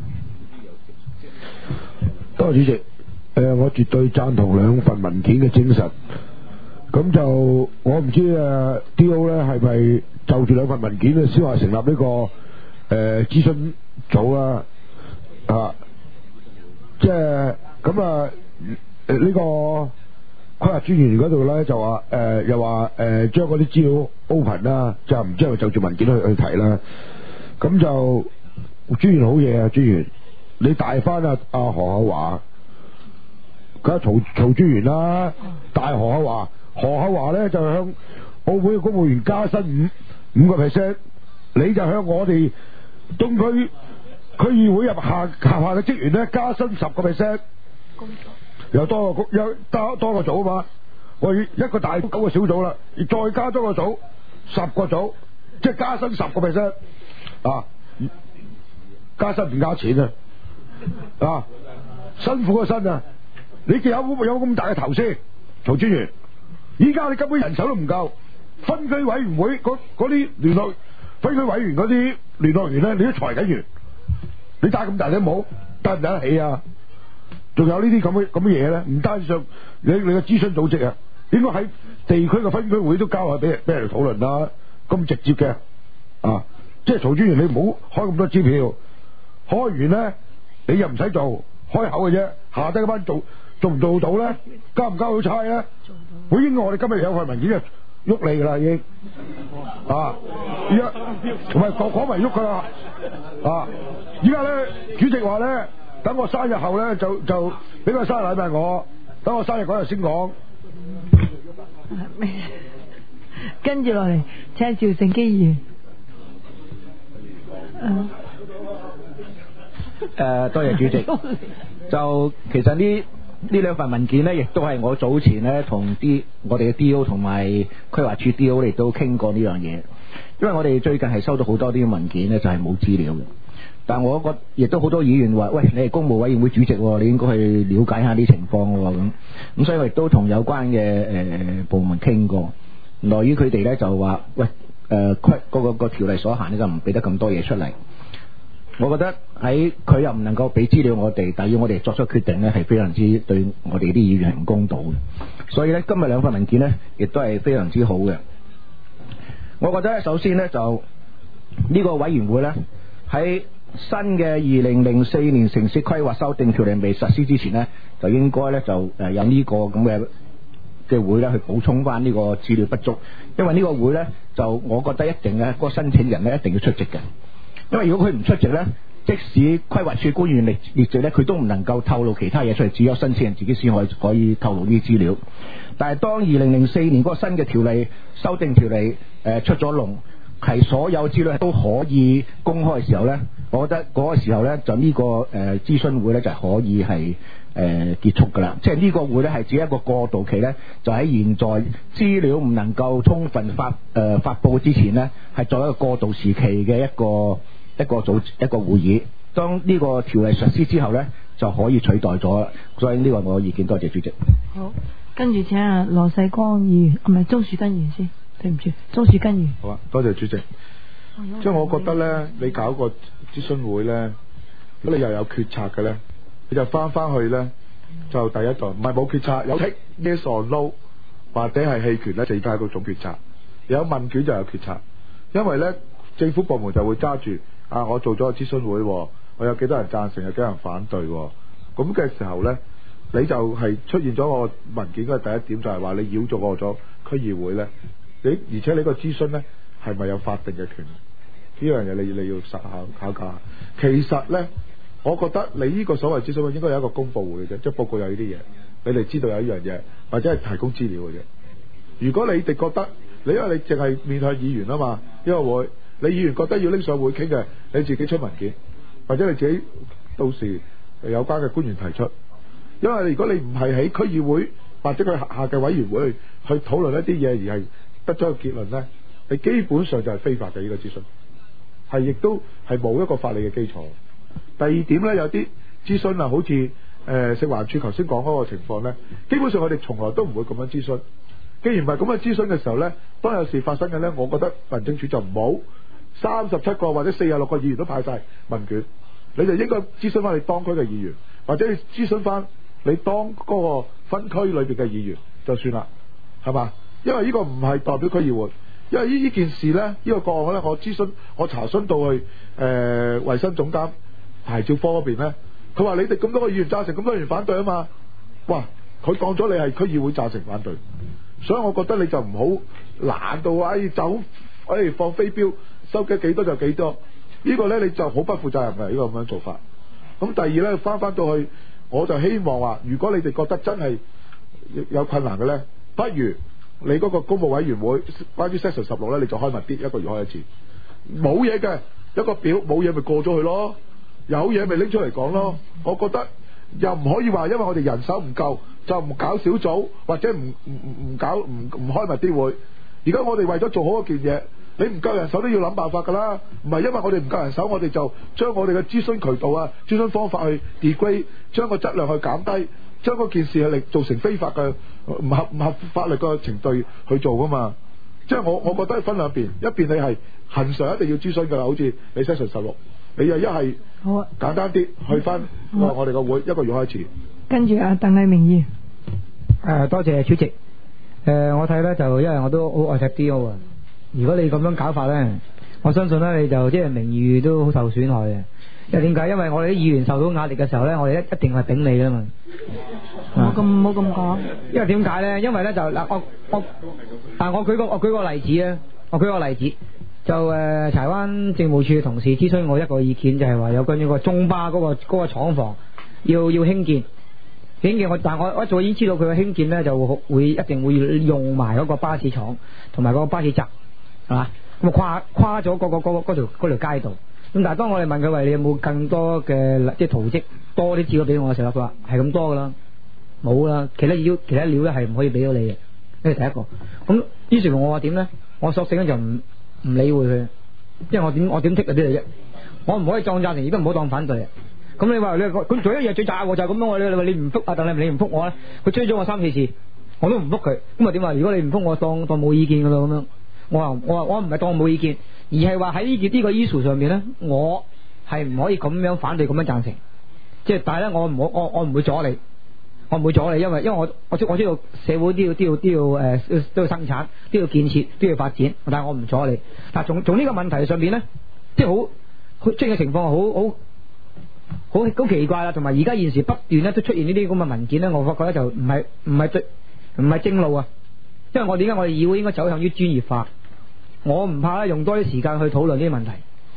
多謝主席。誒、呃，我絕對贊同兩份文件嘅精神。咁就我唔知誒 D O 咧係咪就住兩份文件咧先話成立呢、這個誒諮詢組啦啊，即係咁啊誒呢個規劃專員嗰度咧就話誒、呃、又話誒將嗰啲資料 open 啦，就唔知係咪就住文件去去提啦。咁就專員好嘢啊，專員你帶翻阿阿何厚華，梗係曹曹專員啦，大何厚華。何厚華咧就向澳門嘅公務員加薪五五個 percent， 你就向我哋東區區議會入下下下嘅職員咧加薪十個 percent， 又多個有多多個組啊嘛，我一個大九個小組啦，再加多個組十個組，即係加薪十個 percent 啊！加薪唔加錢啊！啊，辛苦個薪啊！你有冇有咁大嘅頭先，曹專員？依家你根本人手都唔夠，分區委員會嗰啲聯絡分區委員嗰啲聯絡員咧，你都裁緊員，你戴咁大頂帽，戴唔戴得起啊？仲有呢啲咁嘅咁嘅嘢咧，唔單止上你你個諮詢組織啊，應該喺地區嘅分區會都交下俾俾人哋討論啦，咁直接嘅啊，即係曹專員你唔好開咁多支票，開完咧你又唔使做，開口嘅啫，下低嗰班做。做唔做到咧？交唔交到差咧？本應我哋今日有份文件就喐你噶啦，已經啊！而家同埋講講埋喐噶啦啊！而家咧，主席話咧，等我生日後咧就就俾個生日禮物我，等我生日嗰日先講。 跟住落嚟，請趙成基議員。 誒，多謝主席。就其實呢。呢兩份文件呢，亦都係我早前呢同啲我哋嘅 D O 同埋規劃處 D O 嚟都傾過呢樣嘢，因為我哋最近係收到好多啲文件呢，就係冇資料嘅。但我覺亦都好多議員話：喂，你係公務委員會主席，你應該去了解下啲情況喎。咁咁，所以我亦都同有關嘅誒、呃、部門傾過。內於佢哋呢，就話：喂，誒規嗰個個條例所限呢，就唔俾得咁多嘢出嚟。我覺得喺佢又唔能夠俾資料我哋，但要我哋作出決定呢，係非常之對我哋啲議員係唔公道嘅。所以呢，今日兩份文件呢，亦都係非常之好嘅。我覺得首先呢，就呢個委員會呢，喺新嘅二零零四年城市規劃修訂條例未實施之前呢，就應該呢，就誒有呢個咁嘅嘅會呢去補充翻呢個資料不足，因為呢個會呢，就我覺得一定呢，嗰個申請人呢，一定要出席嘅。因為如果佢唔出席呢， 即使規劃處官員列列席咧，佢都唔能夠透露其他嘢出嚟，只有申請人自己先可以可以透露呢啲資料。但係當二零零四年嗰個新嘅條例修訂條例誒、呃、出咗籠，係所有資料都可以公開嘅時候咧，我覺得嗰個時候咧就呢、這個誒、呃、諮詢會咧就可以係誒、呃、結束㗎啦。即係呢個會咧係只一個過渡期咧，就喺現在資料唔能夠充分發誒、呃、發佈之前咧，係作為一個過渡時期嘅一個一個組一個會議。當呢個條例實施之後咧，就可以取代咗。所以呢個我嘅意見，多謝主席。 好，跟住請阿羅世光議員，唔係鍾樹根議員先，對唔住，鍾樹根議員。 好啊，多謝主席。即係我覺得咧，你搞個諮詢會咧，如果你又有決策嘅咧，你就翻翻去咧，就第一代唔係冇決策，有 tick yes or no 或者係棄權咧，就已經係一個總決策。有問卷就有決策，因為咧政府部門就會揸住啊，我做咗個諮詢會，我有幾多人贊成，有幾多人反對，咁嘅時候咧，你就係出現咗個文件嘅第一點，就係話你繞咗過咗區議會咧，你而且你個諮詢咧係咪有法定嘅權？呢樣嘢你你要實考考究下。其實咧，我覺得你呢個所謂諮詢會應該有一個公佈會嘅啫，即係報告有呢啲嘢，你哋知道有呢樣嘢，或者係提供資料嘅啫。如果你哋覺得你因為你淨係面向議員啊嘛，呢個會你議員覺得要拎上會傾嘅，你自己出文件，或者你自己到時有關嘅官員提出。因為如果你唔係喺區議會或者佢下嘅委員會去去討論一啲嘢，而係得咗個結論咧，你基本上就係非法嘅呢個諮詢。係亦都係冇一個法理嘅基礎。第二點咧，有啲諮詢啊，好似誒、呃、食環署頭先講嗰個情況咧，基本上我哋從來都唔會咁樣諮詢。既然唔係咁樣諮詢嘅時候咧，當有事發生嘅咧，我覺得民政處就唔好三十七個或者四十六個議員都派晒問卷，你就應該諮詢翻你當區嘅議員，或者你諮詢翻你當嗰個分區裏邊嘅議員就算啦，係嘛？因為呢個唔係代表區議會。因為呢呢件事呢，呢、呢個個案呢，我諮詢我查詢到去誒衞生總監牌照科嗰邊呢，佢話你哋咁多個議員贊成，咁多議員反對啊嘛，哇！佢當咗你係區議會贊成反對，所以我覺得你就唔好懶到哎走哎放飛鏢收嘅幾多就幾多，呢、呢個呢，你就好不負責任嘅呢、呢個咁樣做法。咁第二呢，翻翻到去，我就希望話，如果你哋覺得真係有困難嘅呢，不如你嗰個公務委員會關於 section 十六咧，你就開密啲，一個月開一次。冇嘢嘅一個表，冇嘢咪過咗去咯。有嘢咪拎出嚟講咯。我覺得又唔可以話，因為我哋人手唔夠，就唔搞小組或者唔唔唔搞唔唔開密啲會。而家我哋為咗做好一件嘢，你唔夠人手都要諗辦法㗎啦。唔係因為我哋唔夠人手，我哋就將我哋嘅諮詢渠道啊、諮詢方法去 degrade，將個質量去減低。將嗰件事係嚟造成非法嘅唔合唔合法律嘅程序去做噶嘛？即係我我覺得分兩邊，一邊你係恆常一定要諮詢㗎啦，好似你 section 十六，你又一係好啊簡單啲去翻我我哋個會一個月開始。 跟住啊，鄧麗明議員， 誒多謝主席。誒我睇咧就因為我都好愛錫 D O 啊，如果你咁樣搞法咧，我相信咧你就即係名譽都好受損害嘅。因為點解？因為我哋啲議員受到壓力嘅時候咧，我哋一一定係頂你㗎嘛。 冇咁冇咁講。 因為點解咧？因為咧就嗱，我我，但我舉個我舉個例子咧，我舉個例子，就誒、呃、柴灣政務處嘅同事諮詢我一個意見，就係、是、話有關於個中巴嗰、那個嗰、那個廠房要要興建，興建我，但我我早已經知道佢嘅興建咧就會一定會用埋嗰個巴士廠同埋嗰個巴士站，係嘛？咁啊跨跨咗嗰、那個嗰、那個嗰條嗰條街道。咁但係當我哋問佢話你有冇更多嘅即係圖則多啲資料俾我嘅時候，佢話係咁多噶啦，冇啦，其他料其他料咧係唔可以俾到你嘅，呢係第一個。咁於是乎我話點咧？我索性咧就唔唔理會佢，因為我點我點剔嗰啲嚟啫，我唔可以當贊成，亦都唔好當反對。咁你話你咁做一樣最渣喎，就係咁樣。我你話你唔覆啊，但係你唔覆我咧，佢追咗我三四次，我都唔覆佢。咁啊點話？如果你唔覆我，當當冇意見噶咯咁樣。我話我話我唔係當冇意見。而係話喺呢件呢個 issue 上面咧，我係唔可以咁樣反對咁樣贊成，即係但係咧，我唔好我我唔會阻你，我唔會阻你，因為因為我我知我知道社會都要都要都要誒、呃、都要生產，都要建設，都要發展，但係我唔阻你。但係從從呢個問題上邊咧，即係好即係嘅情況好好好好奇怪啦，同埋而家現時不斷咧都出現呢啲咁嘅文件咧，我覺得就唔係唔係最唔係正路啊，因為我點解我哋議會應該走向於專業化。我唔怕咧，用多啲時間去討論呢啲問題。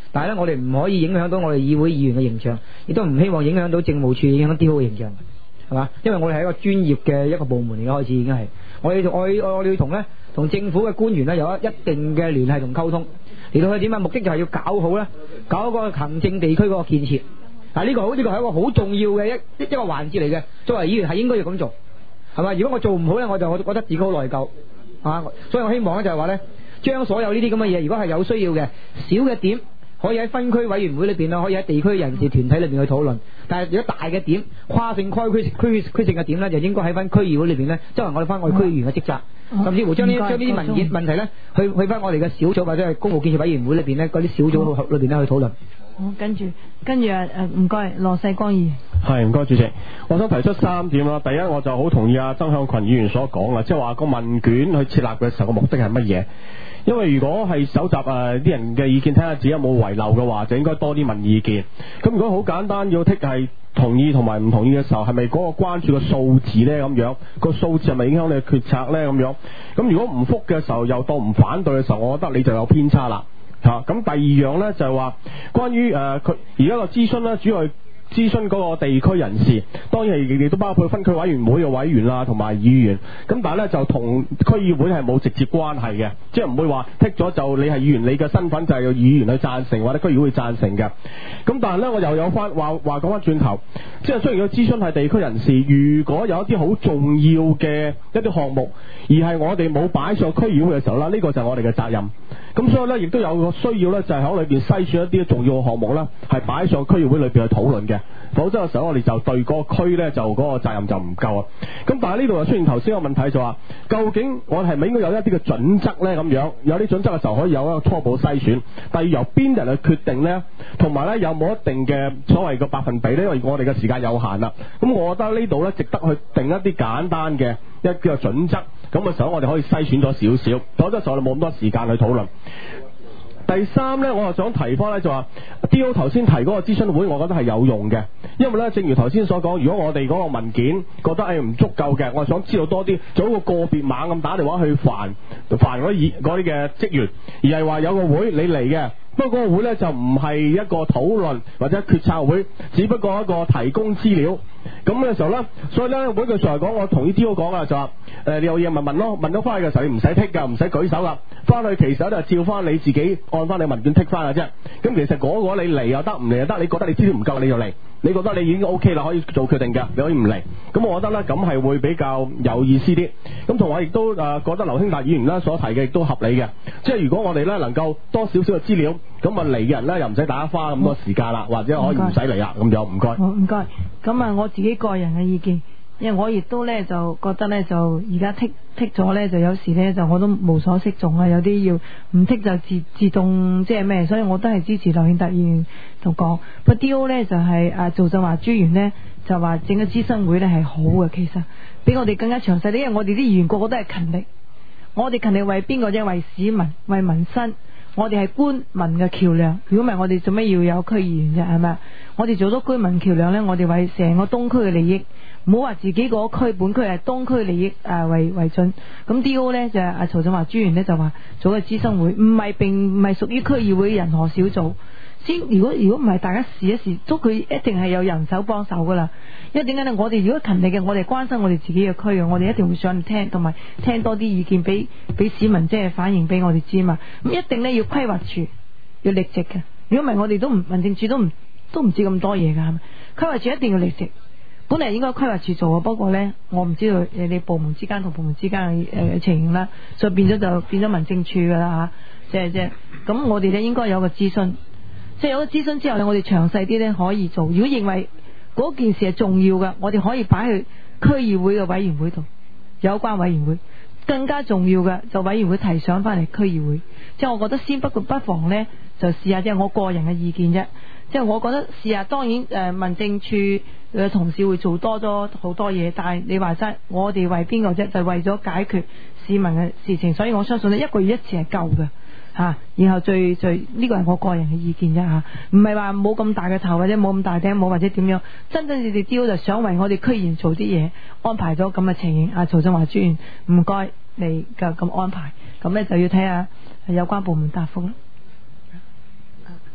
但係咧我哋唔可以影響到我哋議會議員嘅形象，亦都唔希望影響到政務處影響 D O 嘅形象，係嘛？因為我哋係一個專業嘅一個部門嚟嘅，開始已經係我哋我我哋要同咧同政府嘅官員咧有一定嘅聯繫同溝通，嚟到去點啊？目的就係要搞好咧，搞個行政地區嗰個建設。啊！呢、這個好，呢、這個係一個好重要嘅一一個環節嚟嘅。作為議員係應該要咁做，係嘛？如果我做唔好咧，我就我覺得自己好內疚啊！所以我希望咧就係話咧，將所有呢啲咁嘅嘢，如果係有需要嘅小嘅點，可以喺分區委員會裏邊啦，可以喺地區人士團體裏邊去討論。但係如果大嘅點、跨性區區區區性嘅點咧，就應該喺翻區議會裏邊咧，即係我哋翻我哋區議員嘅職責， 嗯、 甚至乎將呢將呢啲文件謝謝問題咧，去去翻我哋嘅小組或者係公務建設委員會裏邊咧，嗰啲小組裏邊咧去討論。 好，跟住跟住誒唔該，羅世光議員。 係唔該主席，我想提出三點啦。第一，我就好同意阿曾向群議員所講啊，即係話個問卷去設立嘅時候個目的係乜嘢？因為如果係搜集誒啲、呃、人嘅意見，睇下自己有冇遺漏嘅話，就應該多啲問意見。咁如果好簡單要剔係同意同埋唔同意嘅時候，係咪嗰個關注嘅數字呢？咁樣個數字係咪影響你嘅決策呢？咁樣咁如果唔覆嘅時候，又當唔反對嘅時候，我覺得你就有偏差啦。嚇、啊、咁第二樣呢，就係、是、話關於誒佢而家個諮詢呢，主要係諮詢嗰個地區人士，當然係亦都包括分區委員會嘅委員啦，同埋議員。咁但係呢，就同區議會係冇直接關係嘅，即係唔會話剔咗就你係議員，你嘅身份就係有議員去贊成或者區議會贊成嘅。咁但係呢，我又有翻話話講翻轉頭，即係雖然個諮詢係地區人士，如果有一啲好重要嘅一啲項目，而係我哋冇擺上區議會嘅時候啦，呢、這個就係我哋嘅責任。咁所以咧，亦都有個需要咧，就係喺裏邊篩選一啲重要嘅項目咧，係擺上區議會裏邊去討論嘅。否則嘅時候，我哋就對嗰個區咧，就嗰個責任就唔夠啊。咁但係呢度又出現頭先個問題，就話究竟我係咪應該有一啲嘅準則咧？咁樣有啲準則嘅時候，可以有一個初步篩選。第二，由邊人去決定咧？同埋咧，有冇一定嘅所謂嘅百分比咧？因為我哋嘅時間有限啦。咁我覺得呢度咧，值得去定一啲簡單嘅一個準則。咁嘅時候，我哋可以篩選咗少少，否則嘅時候我哋冇咁多時間去討論。第三呢，我又想提翻呢，就話 D O 頭先提嗰個諮詢會，我覺得係有用嘅，因為呢，正如頭先所講，如果我哋嗰個文件覺得係唔足夠嘅，我係想知道多啲，做一個個別猛咁打電話去煩煩嗰啲嗰啲嘅職員，而係話有個會你嚟嘅。不過嗰個會呢，就唔係一個討論或者決策會，只不過一個提供資料。咁嘅時候呢，所以呢，每句說話講，我同意 D O 講啊，就話誒、呃、你有嘢問問咯，問咗翻去嘅時候你唔使剔噶，唔使舉手噶，翻去其實就照翻你自己按翻你文件剔翻嘅啫。咁其實嗰個你嚟又得，唔嚟又得，你覺得你資料唔夠你就嚟，你覺得你已經 OK 啦，可以做決定嘅，你可以唔嚟。咁我覺得呢，咁係會比較有意思啲。咁同我亦都誒、呃、覺得劉興達議員啦所提嘅亦都合理嘅，即係如果我哋呢能夠多少少嘅資料。咁啊嚟嘅人咧又唔使大家花咁多時間啦，或者可以唔使嚟啦，咁就唔該。 好唔該。咁啊，我自己個人嘅意見，因為我亦都咧就覺得咧就而家剔剔咗咧，就有時咧就我都無所適從啊，有啲要唔剔就自自動即係咩，所以我都係支持劉慶達議員同講。不過 D O 咧就係、是、啊做就話專員咧就話整個諮詢會咧係好嘅，其實比我哋更加詳細啲，因為我哋啲議員個個都係勤力，我哋勤力為邊個啫？為市民，為民生。我哋係官民嘅橋樑，如果唔係我哋做咩要有區議員啫？係咪？我哋做咗居民橋樑呢，我哋為成個東區嘅利益，唔好話自己個區本區係東區利益誒、呃、為為準。咁 D O 呢，就係阿曹振華專員呢，就話做個諮詢會，唔係並唔係屬於區議會人何小組。先如果如果唔係大家試一試，都佢一定係有人手幫手噶啦。因為點解呢？我哋如果勤力嘅，我哋關心我哋自己嘅區嘅，我哋一定會想聽，同埋聽多啲意見，俾俾市民即係反映俾我哋知嘛。咁一定呢要規劃處要力直嘅，如果唔係我哋都唔民政處都唔都唔知咁多嘢噶，係咪？規劃處一定要力直。本嚟應該規劃處做嘅，不過呢，我唔知道你哋部門之間同部門之間嘅誒情形啦，所以變咗就變咗民政處噶啦吓，即係即係咁我哋呢應該有個諮詢。即係有咗諮詢之後呢，我哋詳細啲呢可以做。如果認為嗰件事係重要嘅，我哋可以擺去區議會嘅委員會度，有關委員會。更加重要嘅就委員會提上翻嚟區議會。即係我覺得先不過不妨呢，就試下，即係我個人嘅意見啫。即係我覺得試下，當然誒、呃、民政處嘅同事會做多咗好多嘢，但係你話齋，我哋為邊個啫？就係為咗解決市民嘅事情，所以我相信呢一個月一次係夠嘅。吓、啊，然後最最呢個係我個人嘅意見啫吓，唔係話冇咁大嘅頭或者冇咁大頂帽或者點樣，真真正正 D O 就想為我哋區議員做啲嘢，安排咗咁嘅情形。阿曹振華專員，唔該你嘅咁安排，咁呢就要睇下有關部門答覆啦。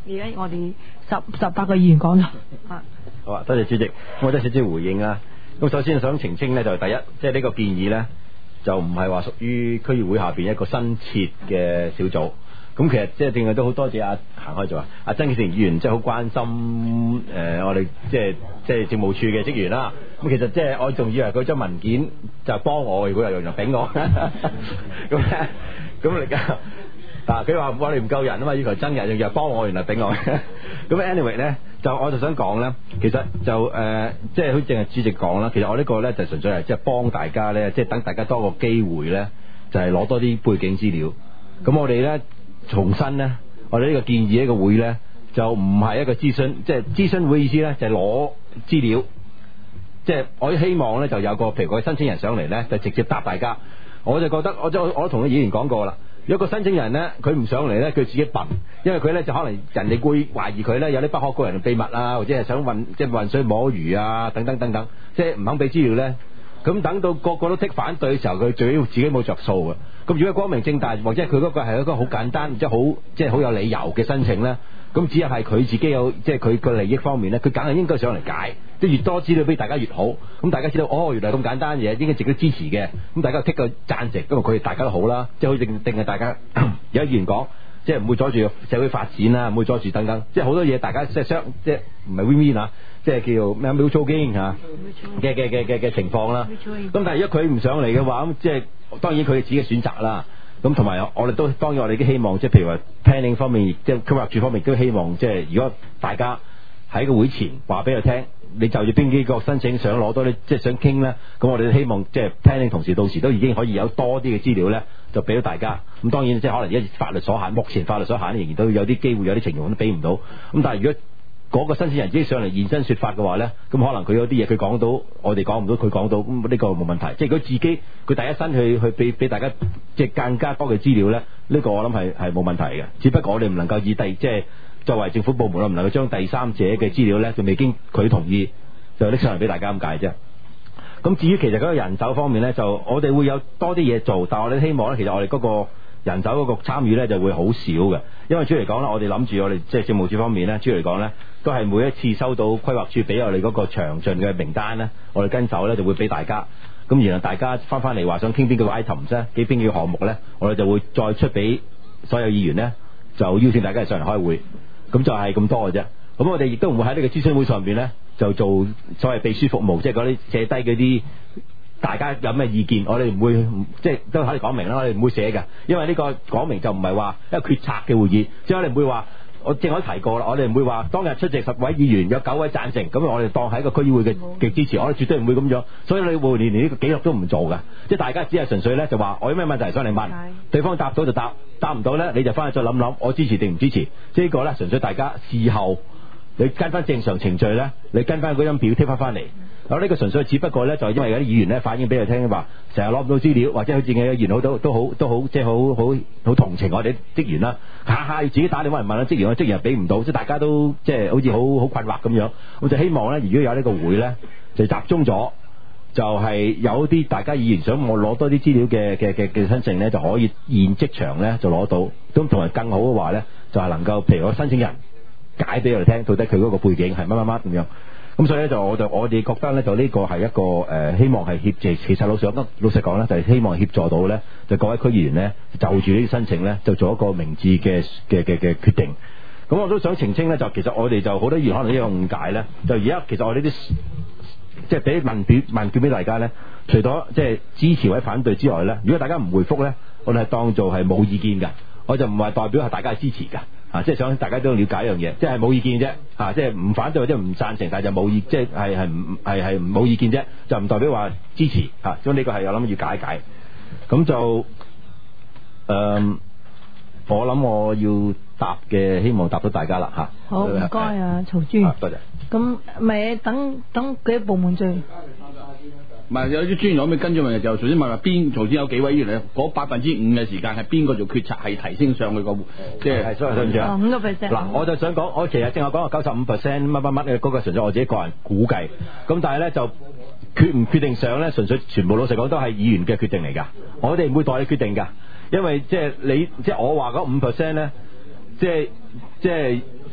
而家我哋十十八個議員講咗。啊， 好啊，多謝主席，我都少少回應啦。咁首先想澄清呢，就係第一，即係呢個建議呢，就唔係話屬於區議會下邊一個新設嘅小組。咁其實即係正係都好多謝阿行開咗啊，阿曾健成議員即係好關心誒、呃、我哋即係即係政務處嘅職員啦。咁其實即係我仲以為佢將文件就幫我，如果有用就俾我。咁咧，咁嚟㗎。嗱，佢話我哋唔夠人啊嘛，要求增人，仲要幫我，原來俾我。咁 anyway 咧，就我就想講咧，其實就誒、呃，即係好似淨係主席講啦。其實我呢個咧就純粹係即係幫大家咧，即係等大家多個機會咧，就係、是、攞多啲背景資料。咁我哋咧重新咧，我哋呢個建議呢個會咧，就唔係一個諮詢，即係諮詢會意思咧就係攞資料。即係我希望咧就有個譬如個申請人上嚟咧，就直接答大家。我就覺得我就我都同啲議員講過啦。有個申請人咧，佢唔上嚟咧，佢自己笨，因為佢咧就可能人哋會懷疑佢咧有啲不可告人嘅秘密啊，或者係想運即係運水摸魚啊，等等等等，即係唔肯俾資料咧。咁等到個個都剔反對嘅時候，佢最要自己冇着數嘅。咁如果光明正大，或者佢嗰個係一個好簡單，即係好即係好有理由嘅申請咧，咁只係佢自己有即係佢個利益方面咧，佢梗係應該上嚟解。即係越多資料俾大家越好。咁大家知道哦，原來咁簡單嘢應該值得支持嘅。咁大家剔個贊成，因為佢哋大家都好啦，即係好定定係大家有議員講，即係唔會阻住社會發展啦，唔會阻住等等，即係好多嘢大家即係相即係唔係 win win 啊，即係叫咩 mutual gain 嚇嘅嘅嘅嘅嘅情況啦。咁但係如果佢唔上嚟嘅話，咁即係當然佢哋自己嘅選擇啦。咁同埋我哋都當然我哋都希望，即係譬如話 planning 方面，即係規劃處方面都希望，即係如果大家喺個會前話俾佢聽，你就住邊幾個申請想攞多啲，即係想傾咧，咁我哋都希望即係 planning 同時到時都已經可以有多啲嘅資料咧，就俾到大家。咁當然即係可能而家法律所限，目前法律所限仍然都有啲機會有啲情況都俾唔到。咁但係如果嗰個申請人自己上嚟現身說法嘅話咧，咁可能佢有啲嘢佢講到，我哋講唔到，佢講到，咁呢個冇問題。即係佢自己佢第一身去去俾俾大家即係更加多嘅資料咧，呢個我諗係係冇問題嘅。只不過我哋唔能夠以第即係作為政府部門，我唔能夠將第三者嘅資料咧，就未經佢同意就拎上嚟俾大家咁解啫。咁至於其實嗰個人手方面咧，就我哋會有多啲嘢做，但係我哋希望咧，其實我哋嗰個人手嗰個參與咧就會好少嘅，因為主要嚟講咧，我哋諗住我哋即係政務處方面咧，主要嚟講咧，都係每一次收到規劃處俾我哋嗰個詳盡嘅名單咧，我哋跟手咧就會俾大家。咁然後大家翻翻嚟話想傾邊個 items 啫，幾邊個項目咧，我哋就會再出俾所有議員咧，就邀請大家上嚟開會。咁就係咁多嘅啫。咁我哋亦都唔會喺呢個諮詢會上邊咧，就做所謂秘書服務，即係嗰啲寫低嗰啲大家有咩意見，我哋唔會即係都可以講明啦，我哋唔會寫嘅，因為呢個講明就唔係話一個決策嘅會議，即係我哋唔會話。我正我提過啦，我哋唔會話當日出席十位議員有九位贊成，咁我哋當係一個區議會嘅嘅支持，我哋絕對唔會咁樣。所以你會連連呢個記錄都唔做㗎，即係大家只係純粹咧就話我有咩問題上嚟問，對方答到就答，答唔到咧你就翻去再諗諗，我支持定唔支持？即係呢個咧純粹大家事後你跟翻正常程序咧，你跟翻嗰張表貼翻翻嚟。咁呢個純粹只不過咧就係因為有啲議員咧反映俾佢聽話，成日攞唔到資料，或者佢自己嘅議員好都都好都好即係好好好同情我哋職員啦，下下要自己打電話嚟問啦，職員嘅職員又俾唔到，即係大家都即係好似好好困惑咁樣。我就希望咧，如果有呢個會咧，就集中咗，就係有啲大家議員想我攞多啲資料嘅嘅嘅嘅申請咧，就可以現即場咧就攞到。咁同埋更好嘅話咧，就係能夠譬如個申請人解俾我哋聽，到底佢嗰個背景係乜乜乜咁樣。咁所以咧就我就我哋覺得咧就呢個係一個誒、呃、希望係協助，其實老實講老實講咧就係、是、希望協助到咧就各位區議員咧就住呢啲申請咧就做一個明智嘅嘅嘅嘅決定。咁我都想澄清咧，就其實我哋就好多議員可能呢個誤解咧，就而家其實我哋啲即係俾問卷問卷俾大家咧，除咗即係支持或者反對之外咧，如果大家唔回覆咧，我哋係當做係冇意見㗎，我就唔係代表係大家係支持㗎。啊，即係想大家都了解一樣嘢，即係冇意見啫，啊，即係唔反對或者唔贊成，但係就冇意，即係係係唔係係冇意見啫，就唔代表話支持，啊，所以呢個係我諗要解一解。咁就誒、呃，我諗我要答嘅，希望答到大家啦嚇。好，唔該啊，曹專。多謝。咁咪等等幾部門最？ 唔係有啲專員可唔可以跟住問就首先問下邊，頭先有幾位議員咧，嗰百分之五嘅時間係邊個做決策，係提升上去個即係係，所以對唔住啊，五個 percent。嗱，我就想講，我其實正話講話九十五 percent 乜乜乜嘅嗰個純粹我自己個人估計，咁但係咧就決唔決定上咧，純粹全部老實講都係議員嘅決定嚟㗎，我哋唔會代你決定㗎，因為即係你即係我話嗰五 percent 咧，即係即係。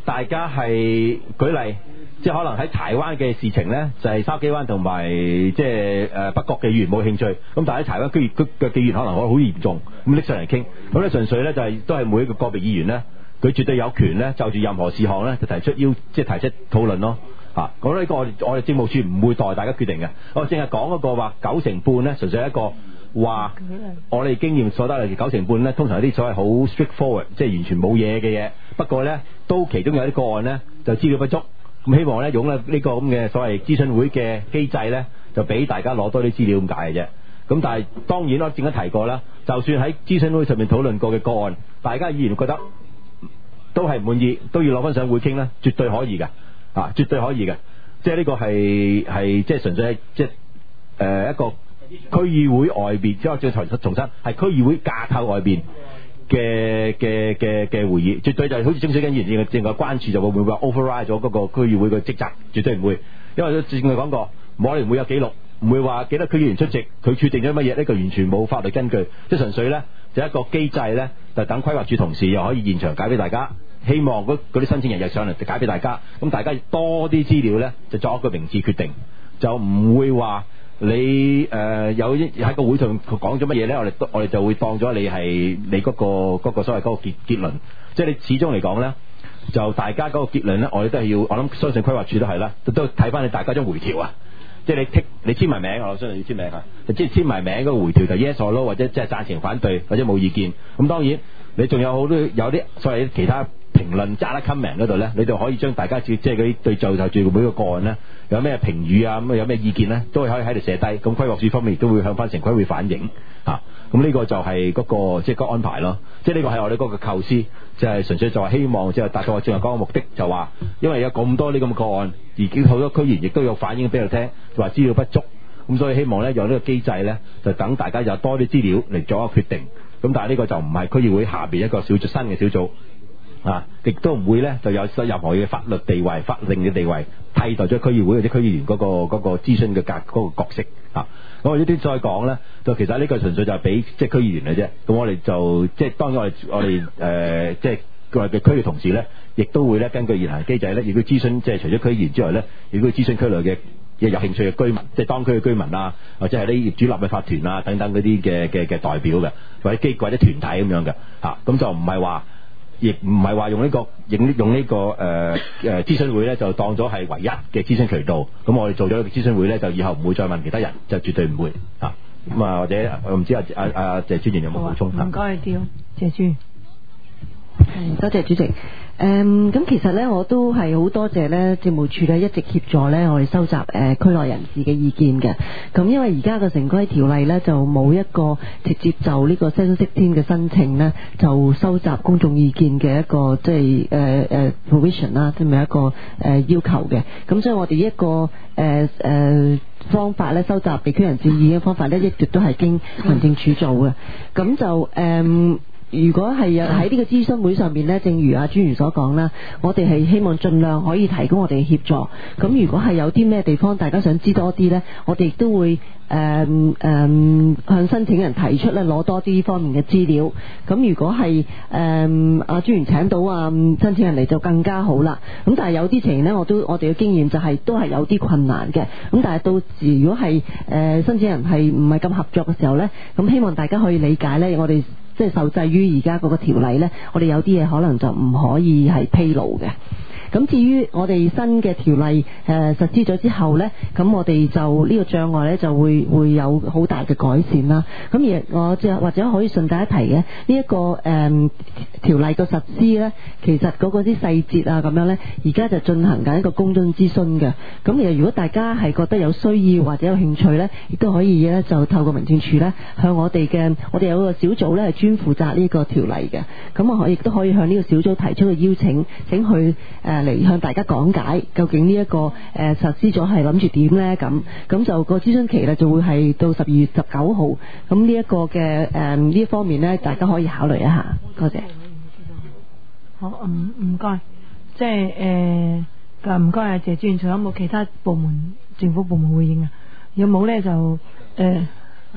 大家係舉例，即係可能喺柴灣嘅事情呢，就係筲箕灣同埋即係誒北角嘅議員冇興趣，咁但係喺柴灣區域嘅議員可能可能好嚴重，咁拎上嚟傾，咁咧純粹呢，就係、是、都係每一個個別議員呢，佢絕對有權呢，就住任何事項呢，就提出要即係提出討論咯。嚇，咁呢個我哋我哋政務處唔會代大家決定嘅，我淨係講嗰個話九成半呢，純粹係一個話我哋經驗所得嚟，九成半呢，通常有啲所謂好 straightforward，即係完全冇嘢嘅嘢。不過呢，都其中有啲個案呢，就資料不足，咁希望呢，用呢呢個咁嘅所謂諮詢會嘅機制呢，就俾大家攞多啲資料咁解嘅啫。咁但係當然我正啱提過啦，就算喺諮詢會上面討論過嘅個案，大家議員覺得都係唔滿意，都要攞翻上會傾呢，絕對可以嘅。啊，絕對可以嘅，即係呢個係係即係純粹係即係誒一個區議會外邊，即係再重重申係區議會架構外邊嘅嘅嘅嘅會議，絕對就係好似鍾水根議員正個關注就會唔會話 override 咗嗰個區議會嘅職責，絕對唔會，因為正佢講過，我哋唔會有記錄，唔會話幾多區議員出席，佢決定咗乜嘢，呢個完全冇法律根據，即係純粹咧就一個機制咧，就等規劃處同事又可以現場解俾大家。希望嗰啲申請人日上嚟就解俾大家，咁大家多啲資料呢，就作一個明智決定，就唔會話你誒、呃、有喺個會上講咗乜嘢呢，我哋我哋就會當咗你係你嗰、嗰個嗰個所謂嗰個結結論，即係你始終嚟講呢，就大家嗰個結論呢，我哋都係要，我諗相信規劃處都係啦，都睇翻你大家張回條啊，即係你剔你簽埋名，我相信要簽名啊，即係簽埋名嗰個回條就 yes or no 或者即係贊成反對或者冇意見，咁當然你仲有好多有啲所謂其他評論揸得 comment 嗰度咧，你就可以將大家即係嗰啲對就就住每個個案咧，有咩評語啊，咁有咩意見咧，都可以喺度寫低。咁規劃署方面亦都會向翻城規會反映嚇。咁呢個就係嗰個即係個安排咯。即係呢個係我哋嗰個構思，就係純粹就係希望即係達到我正話講嘅目的，就話因為有咁多呢咁嘅個案，而經好多區議員亦都有反映俾佢聽，就話資料不足。咁所以希望咧有呢個機制咧，就等大家有多啲資料嚟做一個決定。咁但係呢個就唔係區議會下邊一個小組新嘅小組。啊！亦都唔會咧，就有任何嘅法律地位、法定嘅地位替代咗區議會或者區議員嗰、嗰個嗰、嗰個諮詢嘅格嗰個角色啊！咁我呢啲再講咧，就其實呢個純粹就係俾即係區議員嘅啫。咁我哋就即係當然我哋我哋誒即係我哋嘅區嘅同事咧，亦都會咧根據現行機制咧，亦都諮詢即係除咗區議員之外咧，亦都諮詢區內嘅有興趣嘅居民，即係當區嘅居民啊，或者係啲業主立嘅法團啊等等嗰啲嘅嘅嘅代表嘅，或者機構或者團體咁樣嘅嚇，咁就唔係話。亦唔係話用呢、這個用用呢、這個誒誒諮詢會咧，就當咗係唯一嘅諮詢渠道。咁我哋做咗呢個諮詢會咧，就以後唔會再問其他人，就絕對唔會啊。咁啊，或者我唔知阿阿阿謝專員有冇補充？ 唔該，刁謝專。 係，多謝主席。誒、嗯，咁其實咧，我都係好多謝咧政務處咧一直協助咧我哋收集誒、呃、區內人士嘅意見嘅。咁因為而家嘅城規條例咧就冇一個直接就呢個 Section sixteen嘅申請咧就收集公眾意見嘅一個即係誒誒 provision 啦，即係咪一個誒、呃、要求嘅。咁所以我哋一個誒誒、呃呃、方法咧收集地區人士意見嘅方法咧，一直都係經民政處做嘅。咁就誒。呃如果係喺呢個諮詢會上面呢，正如阿專員所講啦，我哋係希望盡量可以提供我哋嘅協助。咁如果係有啲咩地方大家想知多啲呢，我哋亦都會誒誒、呃呃、向申請人提出咧攞多啲方面嘅資料。咁如果係誒阿專員請到啊申請人嚟就更加好啦。咁但係有啲情形呢，我都我哋嘅經驗就係、是、都係有啲困難嘅。咁但係到時如果係誒、呃、申請人係唔係咁合作嘅時候呢，咁希望大家可以理解呢，我哋。即係受制於而家嗰個條例呢，我哋有啲嘢可能就唔可以係披露嘅。咁至於我哋新嘅條例誒、呃、實施咗之後呢，咁我哋就呢、這個障礙呢就會會有好大嘅改善啦。咁而我即或者可以順帶一提嘅呢一個誒、呃、條例嘅實施呢，其實嗰個啲細節啊咁樣呢，而家就進行緊一個公眾諮詢嘅。咁而如果大家係覺得有需要或者有興趣呢，亦都可以呢就透過民政處呢向我哋嘅我哋有個小組呢係專負責呢個條例嘅。咁我亦都可以向呢個小組提出個邀請，請去誒。呃嚟向大家講解究竟呢、這、一個誒、呃、實施咗係諗住點呢？咁咁就個諮詢期咧就會係到十二月十九號。咁呢一個嘅誒呢一方面呢，大家可以考慮一下。多謝。 好，唔唔該，即係誒唔該啊，謝專員，仲有冇其他部門政府部門回應啊？有冇呢？就誒、呃、啊？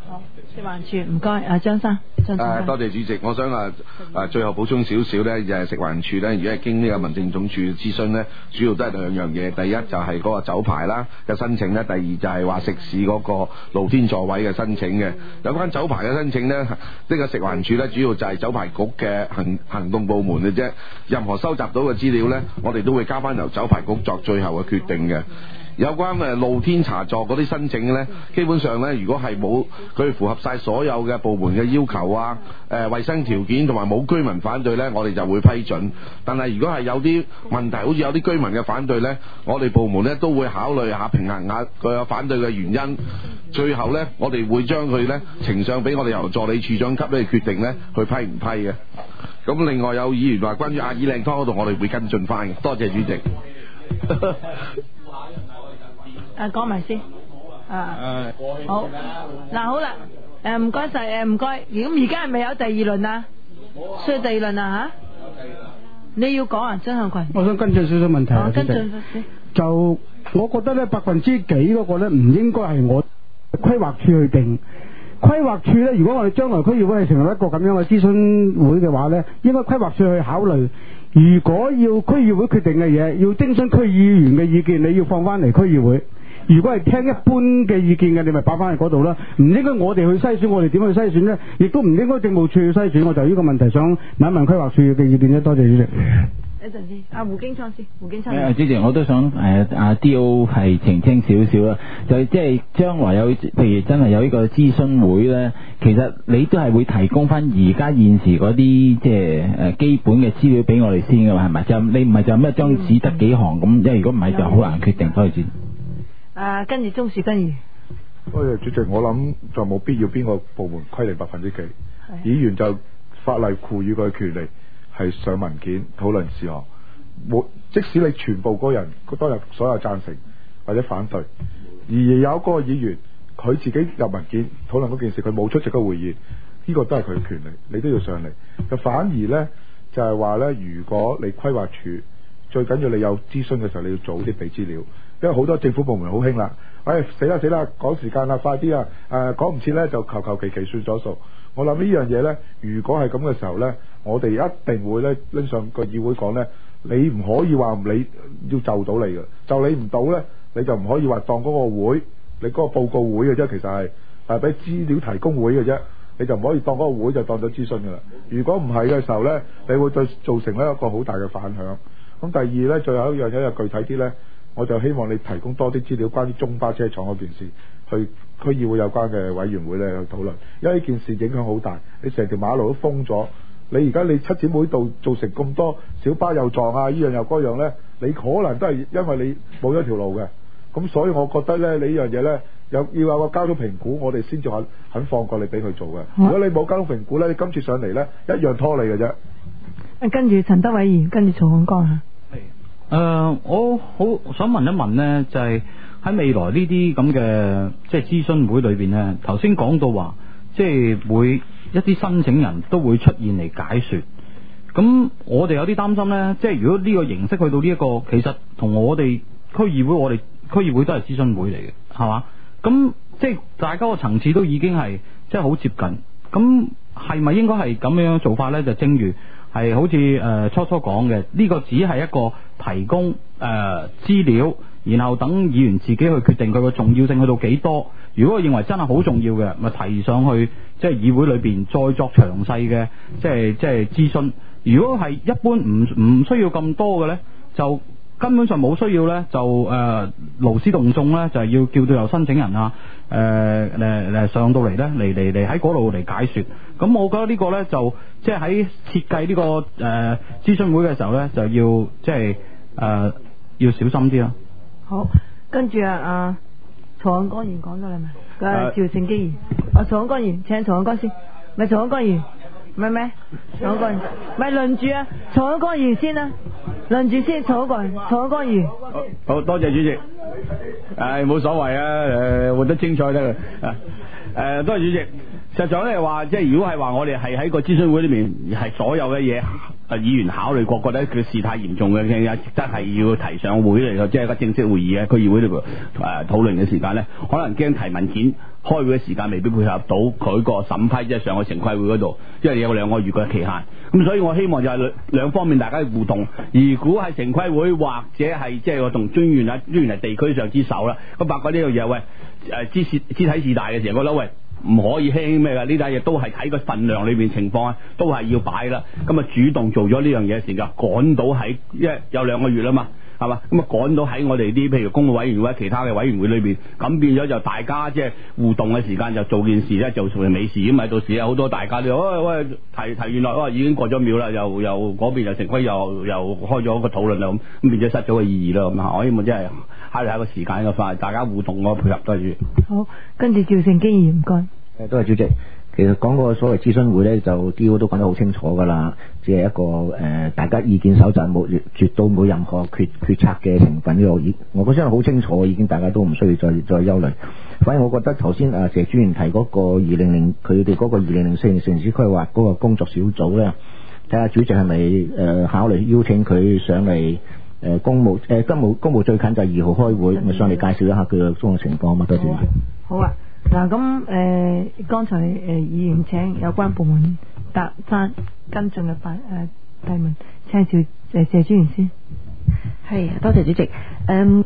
好，食環署唔該，阿張生，張生。 誒，多謝主席，我想啊誒最後補充少少咧，就係食環署咧，如果係經呢個民政總署諮詢咧，主要都係兩樣嘢。第一就係嗰個酒牌啦嘅申請咧，第二就係話食肆嗰個露天座位嘅申請嘅。有關酒牌嘅申請咧，呢個食環署咧，主要就係酒牌局嘅行行動部門嘅啫。任何收集到嘅資料咧，我哋都會交翻由酒牌局作最後嘅決定嘅。有關誒露天茶座嗰啲申請咧，基本上咧，如果係冇佢符合晒所有嘅部門嘅要求啊，誒衞生條件同埋冇居民反對咧，我哋就會批准。但係如果係有啲問題，好似有啲居民嘅反對咧，我哋部門咧都會考慮下平衡下佢有反對嘅原因。最後咧，我哋會將佢咧呈上俾我哋由助理處長級咧決定咧去批唔批嘅。咁另外有議員話關於阿爾靚湯嗰度，我哋會跟進翻嘅。多謝主席。 誒講埋先，啊好嗱好啦，誒唔該晒，誒唔該，咁而家係咪有第二輪啊？需要第二輪啊嚇？你要講啊，張向群。 我想跟進少少問題啊， 跟進就我覺得咧，百分之幾嗰個咧唔應該係我規劃處去定。規劃處咧，如果我哋將來區議會係成為一個咁樣嘅諮詢會嘅話咧，應該規劃處去考慮。如果要區議會決定嘅嘢，要徵詢區議員嘅意見，你要放翻嚟區議會。如果係聽一般嘅意見嘅，你咪擺翻去嗰度啦。唔應該我哋去篩選，我哋點去篩選呢？亦都唔應該政務處去篩選。我就呢個問題想問一問規劃處嘅意見啫。多謝主席。 一陣先，阿胡經昌先，胡經昌。 誒，主席，我都想誒阿 D O 係澄清少少啦，就即係將來有譬如真係有呢個諮詢會咧，其實你都係會提供翻而家現時嗰啲即係誒基本嘅資料俾我哋先嘅嘛，係咪？就你唔係就咩張紙得幾行咁，因為如果唔係就好難決定。多謝主席。 啊，跟住鍾樹根議員。 多謝主席，我諗就冇必要邊個部門規定百分之幾，議員就法例賦予佢嘅權利係上文件討論事項，冇即使你全部嗰人當日所有贊成或者反對，而有嗰個議員佢自己入文件討論嗰件事，佢冇出席個會議，呢個都係佢嘅權利，你都要上嚟。就反而呢，就係話呢，如果你規劃處最緊要你有諮詢嘅時候，你要早啲俾資料。因為好多政府部門好興啦，哎死啦死啦，趕時間啦，快啲啊！誒趕唔切呢，就求求其其算咗數。我諗呢樣嘢呢，如果係咁嘅時候呢，我哋一定會呢拎上個議會講呢，你唔可以話你要就到你嘅，就你唔到呢，你就唔可以話當嗰個會，你嗰個報告會嘅啫，其實係係俾資料提供會嘅啫，你就唔可以當嗰個會就當咗諮詢㗎啦。如果唔係嘅時候呢，你會對造成呢一個好大嘅反響。咁第二呢，最後一樣嘢就具體啲呢。我就希望你提供多啲資料，關於中巴車廠嗰件事，去區議會有關嘅委員會咧去討論，因為呢件事影響好大，你成條馬路都封咗，你而家你七姊妹度造成咁多小巴又撞啊，依樣又嗰樣呢，你可能都係因為你冇咗條路嘅，咁所以我覺得呢，你呢樣嘢呢，有要有個交通評估，我哋先至肯肯放過你俾佢做嘅。如果你冇交通評估呢，你今次上嚟呢，一樣拖你嘅啫。 跟住陳德偉議員，跟住曹漢江嚇。 誒、呃，我好想問一問呢，就係、是、喺未來呢啲咁嘅即係諮詢會裏邊呢，頭先講到話，即係會一啲申請人都會出現嚟解說。咁我哋有啲擔心呢，即係如果呢個形式去到呢、這、一個，其實同我哋區議會，我哋區議會都係諮詢會嚟嘅，係嘛？咁即係大家個層次都已經係即係好接近。咁係咪應該係咁樣做法呢？就正如係好似誒、呃、初初講嘅，呢、這個只係一個提供誒、呃、資料，然後等議員自己去決定佢個重要性去到幾多。如果我認為真係好重要嘅，咪提上去即係議會裏邊再作詳細嘅即係即係諮詢。如果係一般唔唔需要咁多嘅呢，就根本上冇需要呢，就誒勞師動眾呢，就係、是、要叫到有申請人啊誒誒誒上到嚟呢，嚟嚟嚟喺嗰度嚟解說。咁我覺得呢個呢，就即係喺設計呢、這個誒諮詢會嘅時候呢，就要即係誒要小心啲啦。 好，跟住啊啊曹漢江議員講咗啦咪？誒趙勝基議員，啊曹漢江議員請曹漢江先，咪曹漢江議員。咩咩？曹漢江議員，咪輪住啊！曹漢江議員先啦，輪住先，曹漢江，曹漢江議員。 好多謝主席。誒冇所謂啊，誒活得精彩得啦。誒多謝主席。 實際咧話，即係如果係話我哋係喺個諮詢會裏面係所有嘅嘢，誒議員考慮過，覺得佢事態嚴重嘅，嘅值得係要提上會嚟，即係一個正式會議嘅區議會呢度誒討論嘅時間咧，可能驚提文件開會嘅時間未必配合到佢個審批，即係上去城規會嗰度，因為有兩個月嘅期限。咁所以我希望就係兩兩方面大家互動。如果係城規會或者係即係我同專員啊，專員係地區上之首啦，咁發覺呢樣嘢喂誒肢肢體事大嘅時候，我覺得喂。唔可以輕輕咩㗎？呢單嘢都係睇個份量裏邊情況啊，都係要擺啦。咁啊，主動做咗呢樣嘢嘅時候，趕到喺因為有兩個月啦嘛，係嘛？咁啊，趕到喺我哋啲譬如公務委員會、其他嘅委員會裏邊，咁變咗就大家即係互動嘅時間就做件事咧，就成為美事咁啊！到時有好多大家都喂喂提提原來哇已經過咗秒啦，又又嗰邊又城規又又開咗個討論啦，咁咁變咗失咗個意義啦咁啊！我希望真係慳下個時間嘅快，大家互動個配合多住。 好，跟住趙成基議員唔該。 誒，多謝主席。其實講個所謂諮詢會咧，就 D O 都講得好清楚㗎啦，只係一個誒、呃，大家意見搜集冇絕對冇任何決決策嘅成分呢個已，我覺得好清楚，已經大家都唔需要再再憂慮。反而我覺得頭先啊謝專員提嗰個二零零佢哋嗰個二零零四年城市規劃嗰個工作小組咧，睇下主席係咪誒考慮邀請佢上嚟誒、呃、公務誒、呃、公務公務最近就係二號開會，咪上嚟介紹一下佢嘅工作情況嘛，多謝。 好啊。嗱咁誒，剛才誒、呃、議員請有關部門答翻跟進嘅發誒提問，請趙誒謝專員先。 係，多謝主席。誒、嗯。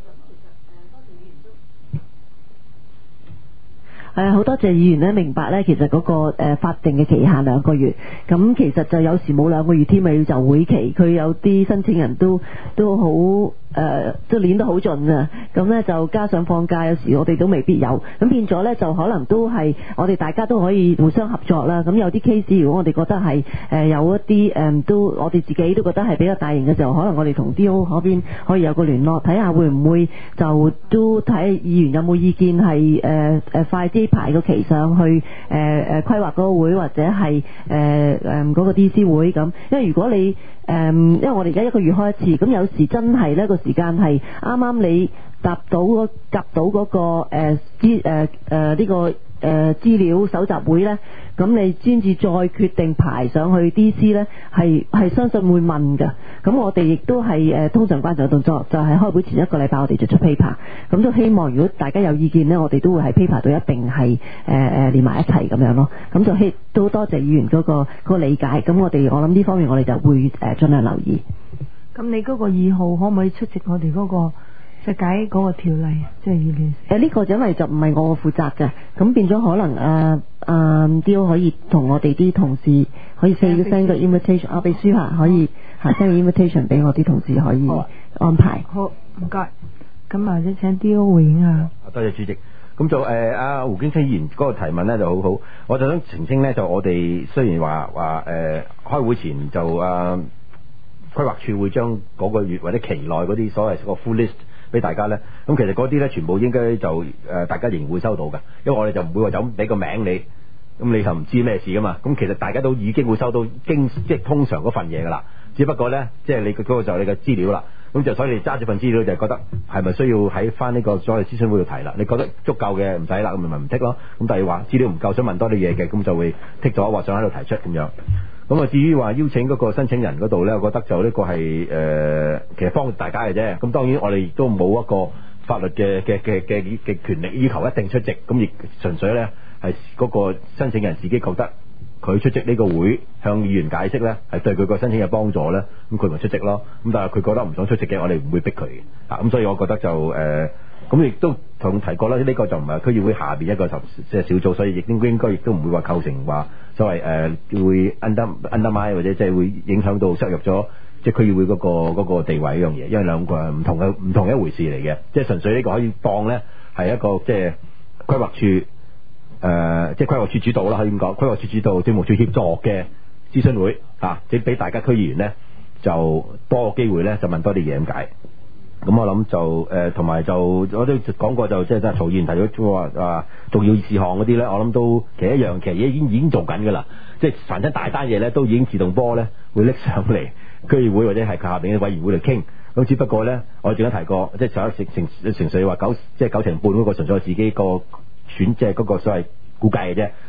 誒好多謝議員咧，明白咧，其實嗰個誒法定嘅期限兩個月，咁其實就有時冇兩個月添，咪要就會期，佢有啲申請人都都好誒，都攣得好盡啊！咁咧就加上放假，有時我哋都未必有，咁變咗咧就可能都係我哋大家都可以互相合作啦。咁有啲 case 如果我哋覺得係誒有一啲誒都我哋自己都覺得係比較大型嘅時候，可能我哋同 D O 嗰邊可以有個聯絡，睇下會唔會就都睇議員有冇意見係誒誒快啲排個期上去誒誒規劃嗰個會或者係誒誒嗰個 D C 會咁，因為如果你誒、呃、因為我哋而家一個月開一次，咁有時真係呢個時間係啱啱你搭到嗰夾到嗰個誒資誒誒呢個誒資料搜集會咧，咁你先至再決定排上去 D C 咧，係係相信會問㗎。咁我哋亦都係誒通常慣常嘅動作，就係、是、開會前一個禮拜我哋就出 paper。咁都希望如果大家有意見咧，我哋都會喺 paper 度一定係誒誒連埋一齊咁樣咯。咁就希都多謝議員嗰、嗰個嗰個理解。咁我哋我諗呢方面我哋就會誒盡量留意。 咁你嗰個二號可唔可以出席我哋嗰、嗰個？就解嗰個條例，即係意見。 誒呢個因為就唔係我負責嘅，咁變咗可能誒誒 D O 可以同我哋啲同事可以 send send 個 invitation， 啊秘書嚇可以嚇 send 個 invitation 俾我啲同事可以安排。 好，唔該。咁或者請 D O 回應下。 多謝主席。咁就誒阿胡經青議員嗰個提問咧就好好，我就想澄清咧，就我哋雖然話話誒開會前就誒、呃、規劃處會將嗰個月或者期內嗰啲所謂個 full list。俾大家咧，咁其實嗰啲咧全部應該就誒、呃、大家仍然會收到嘅，因為我哋就唔會話就咁俾個名你，咁你就唔知咩事噶嘛。咁其實大家都已經會收到經即係通常嗰份嘢噶啦，只不過咧即係你嗰、嗰個就係你嘅資料啦。咁就所以你揸住份資料就係覺得係咪需要喺翻呢個所謂諮詢會度提啦？你覺得足夠嘅唔使啦，咁咪唔剔咯。咁第二話資料唔夠想問多啲嘢嘅，咁就會剔咗或想喺度提出咁樣。咁啊，至於話邀請嗰個申請人嗰度咧，我覺得就呢個係誒、呃，其實幫大家嘅啫。咁當然我哋亦都冇一個法律嘅嘅嘅嘅嘅權力要求一定出席，咁亦純粹咧係嗰個申請人自己覺得佢出席呢個會向議員解釋咧，係對佢個申請有幫助咧，咁佢咪出席咯。咁但係佢覺得唔想出席嘅，我哋唔會逼佢嘅。啊，咁所以我覺得就誒，咁亦都同提過啦，呢、這個就唔係區議會下邊一個即係小組，所以亦應應該亦都唔會話構成話。所謂誒、呃、會 under undermine 或者即係會影響到削弱咗即係區議會嗰、那個嗰、那個地位呢樣嘢，因為兩個係唔同嘅唔同嘅一回事嚟嘅，即係純粹呢個可以當咧係一個即係規劃處誒、呃，即係規劃處主導啦，可以咁講，規劃處主導政務處協助嘅諮詢會啊，即係俾大家區議員咧就多個機會咧就問多啲嘢咁解。咁我諗就誒同埋就我都講過就即係曹議員提咗話話重要事項嗰啲咧，我諗都其實一樣，其實已經已經做緊㗎啦。即係凡親大單嘢咧，都已經自動波咧會拎上嚟區議會或者係佢下邊嘅委員會嚟傾。咁只不過咧，我仲有提過，即係上一成成成粹話九即係九成半嗰個純粹自己個選，即係嗰個所謂估計嘅啫。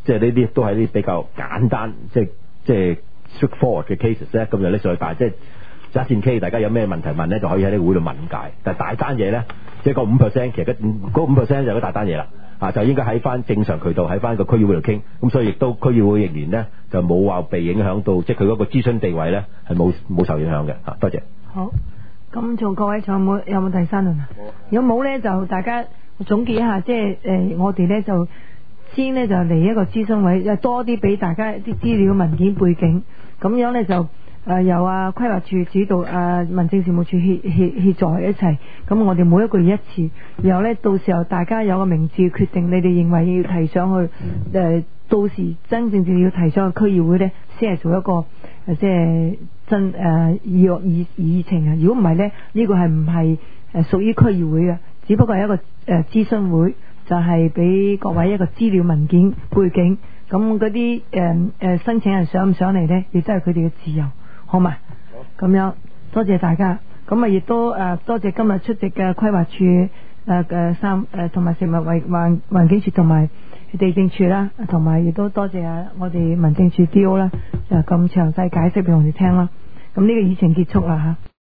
即係呢啲都係啲比較簡單，即係即係 straightforward 嘅 cases 咧，咁就拎上去。但係即係一線 K， 大家有咩問題問咧，就可以喺呢個會度問解。但係大單嘢咧，即係個五 percent， 其實嗰五 percent 就係個大單嘢啦。啊，就應該喺翻正常渠道，喺翻個區議會度傾。咁所以亦都區議會仍然咧就冇話被影響到，即係佢嗰個諮詢地位咧係冇冇受影響嘅。啊，多謝。 好，咁仲各位仲有冇有冇第三輪啊？如果冇咧，就大家總結一下，即係誒、呃、我哋咧就先咧就嚟一個諮詢位，多啲俾大家啲資料、文件、背景，咁樣咧就。誒、呃、由啊規劃處主導，誒、啊、民政事務處協協協助一齊，咁我哋每一個月一次，然後咧到時候大家有個明智決定，你哋認為要提上去，誒、呃、到時真正正要提上去區議會咧，先係做一個誒即係真誒議議議程啊！如果唔係咧，呢、這個係唔係誒屬於區議會嘅，只不過係一個誒諮詢會，就係、是、俾各位一個資料文件背景，咁嗰啲誒誒申請人上唔上嚟咧，亦都係佢哋嘅自由。好嘛，咁樣多謝大家，咁啊亦都誒、呃、多謝今日出席嘅規劃處誒誒三誒同埋食物環環環境處同埋地政處啦，同埋亦都多謝啊我哋民政處 D O 啦，就咁詳細解釋俾我哋聽啦。咁呢個議程結束啦嚇。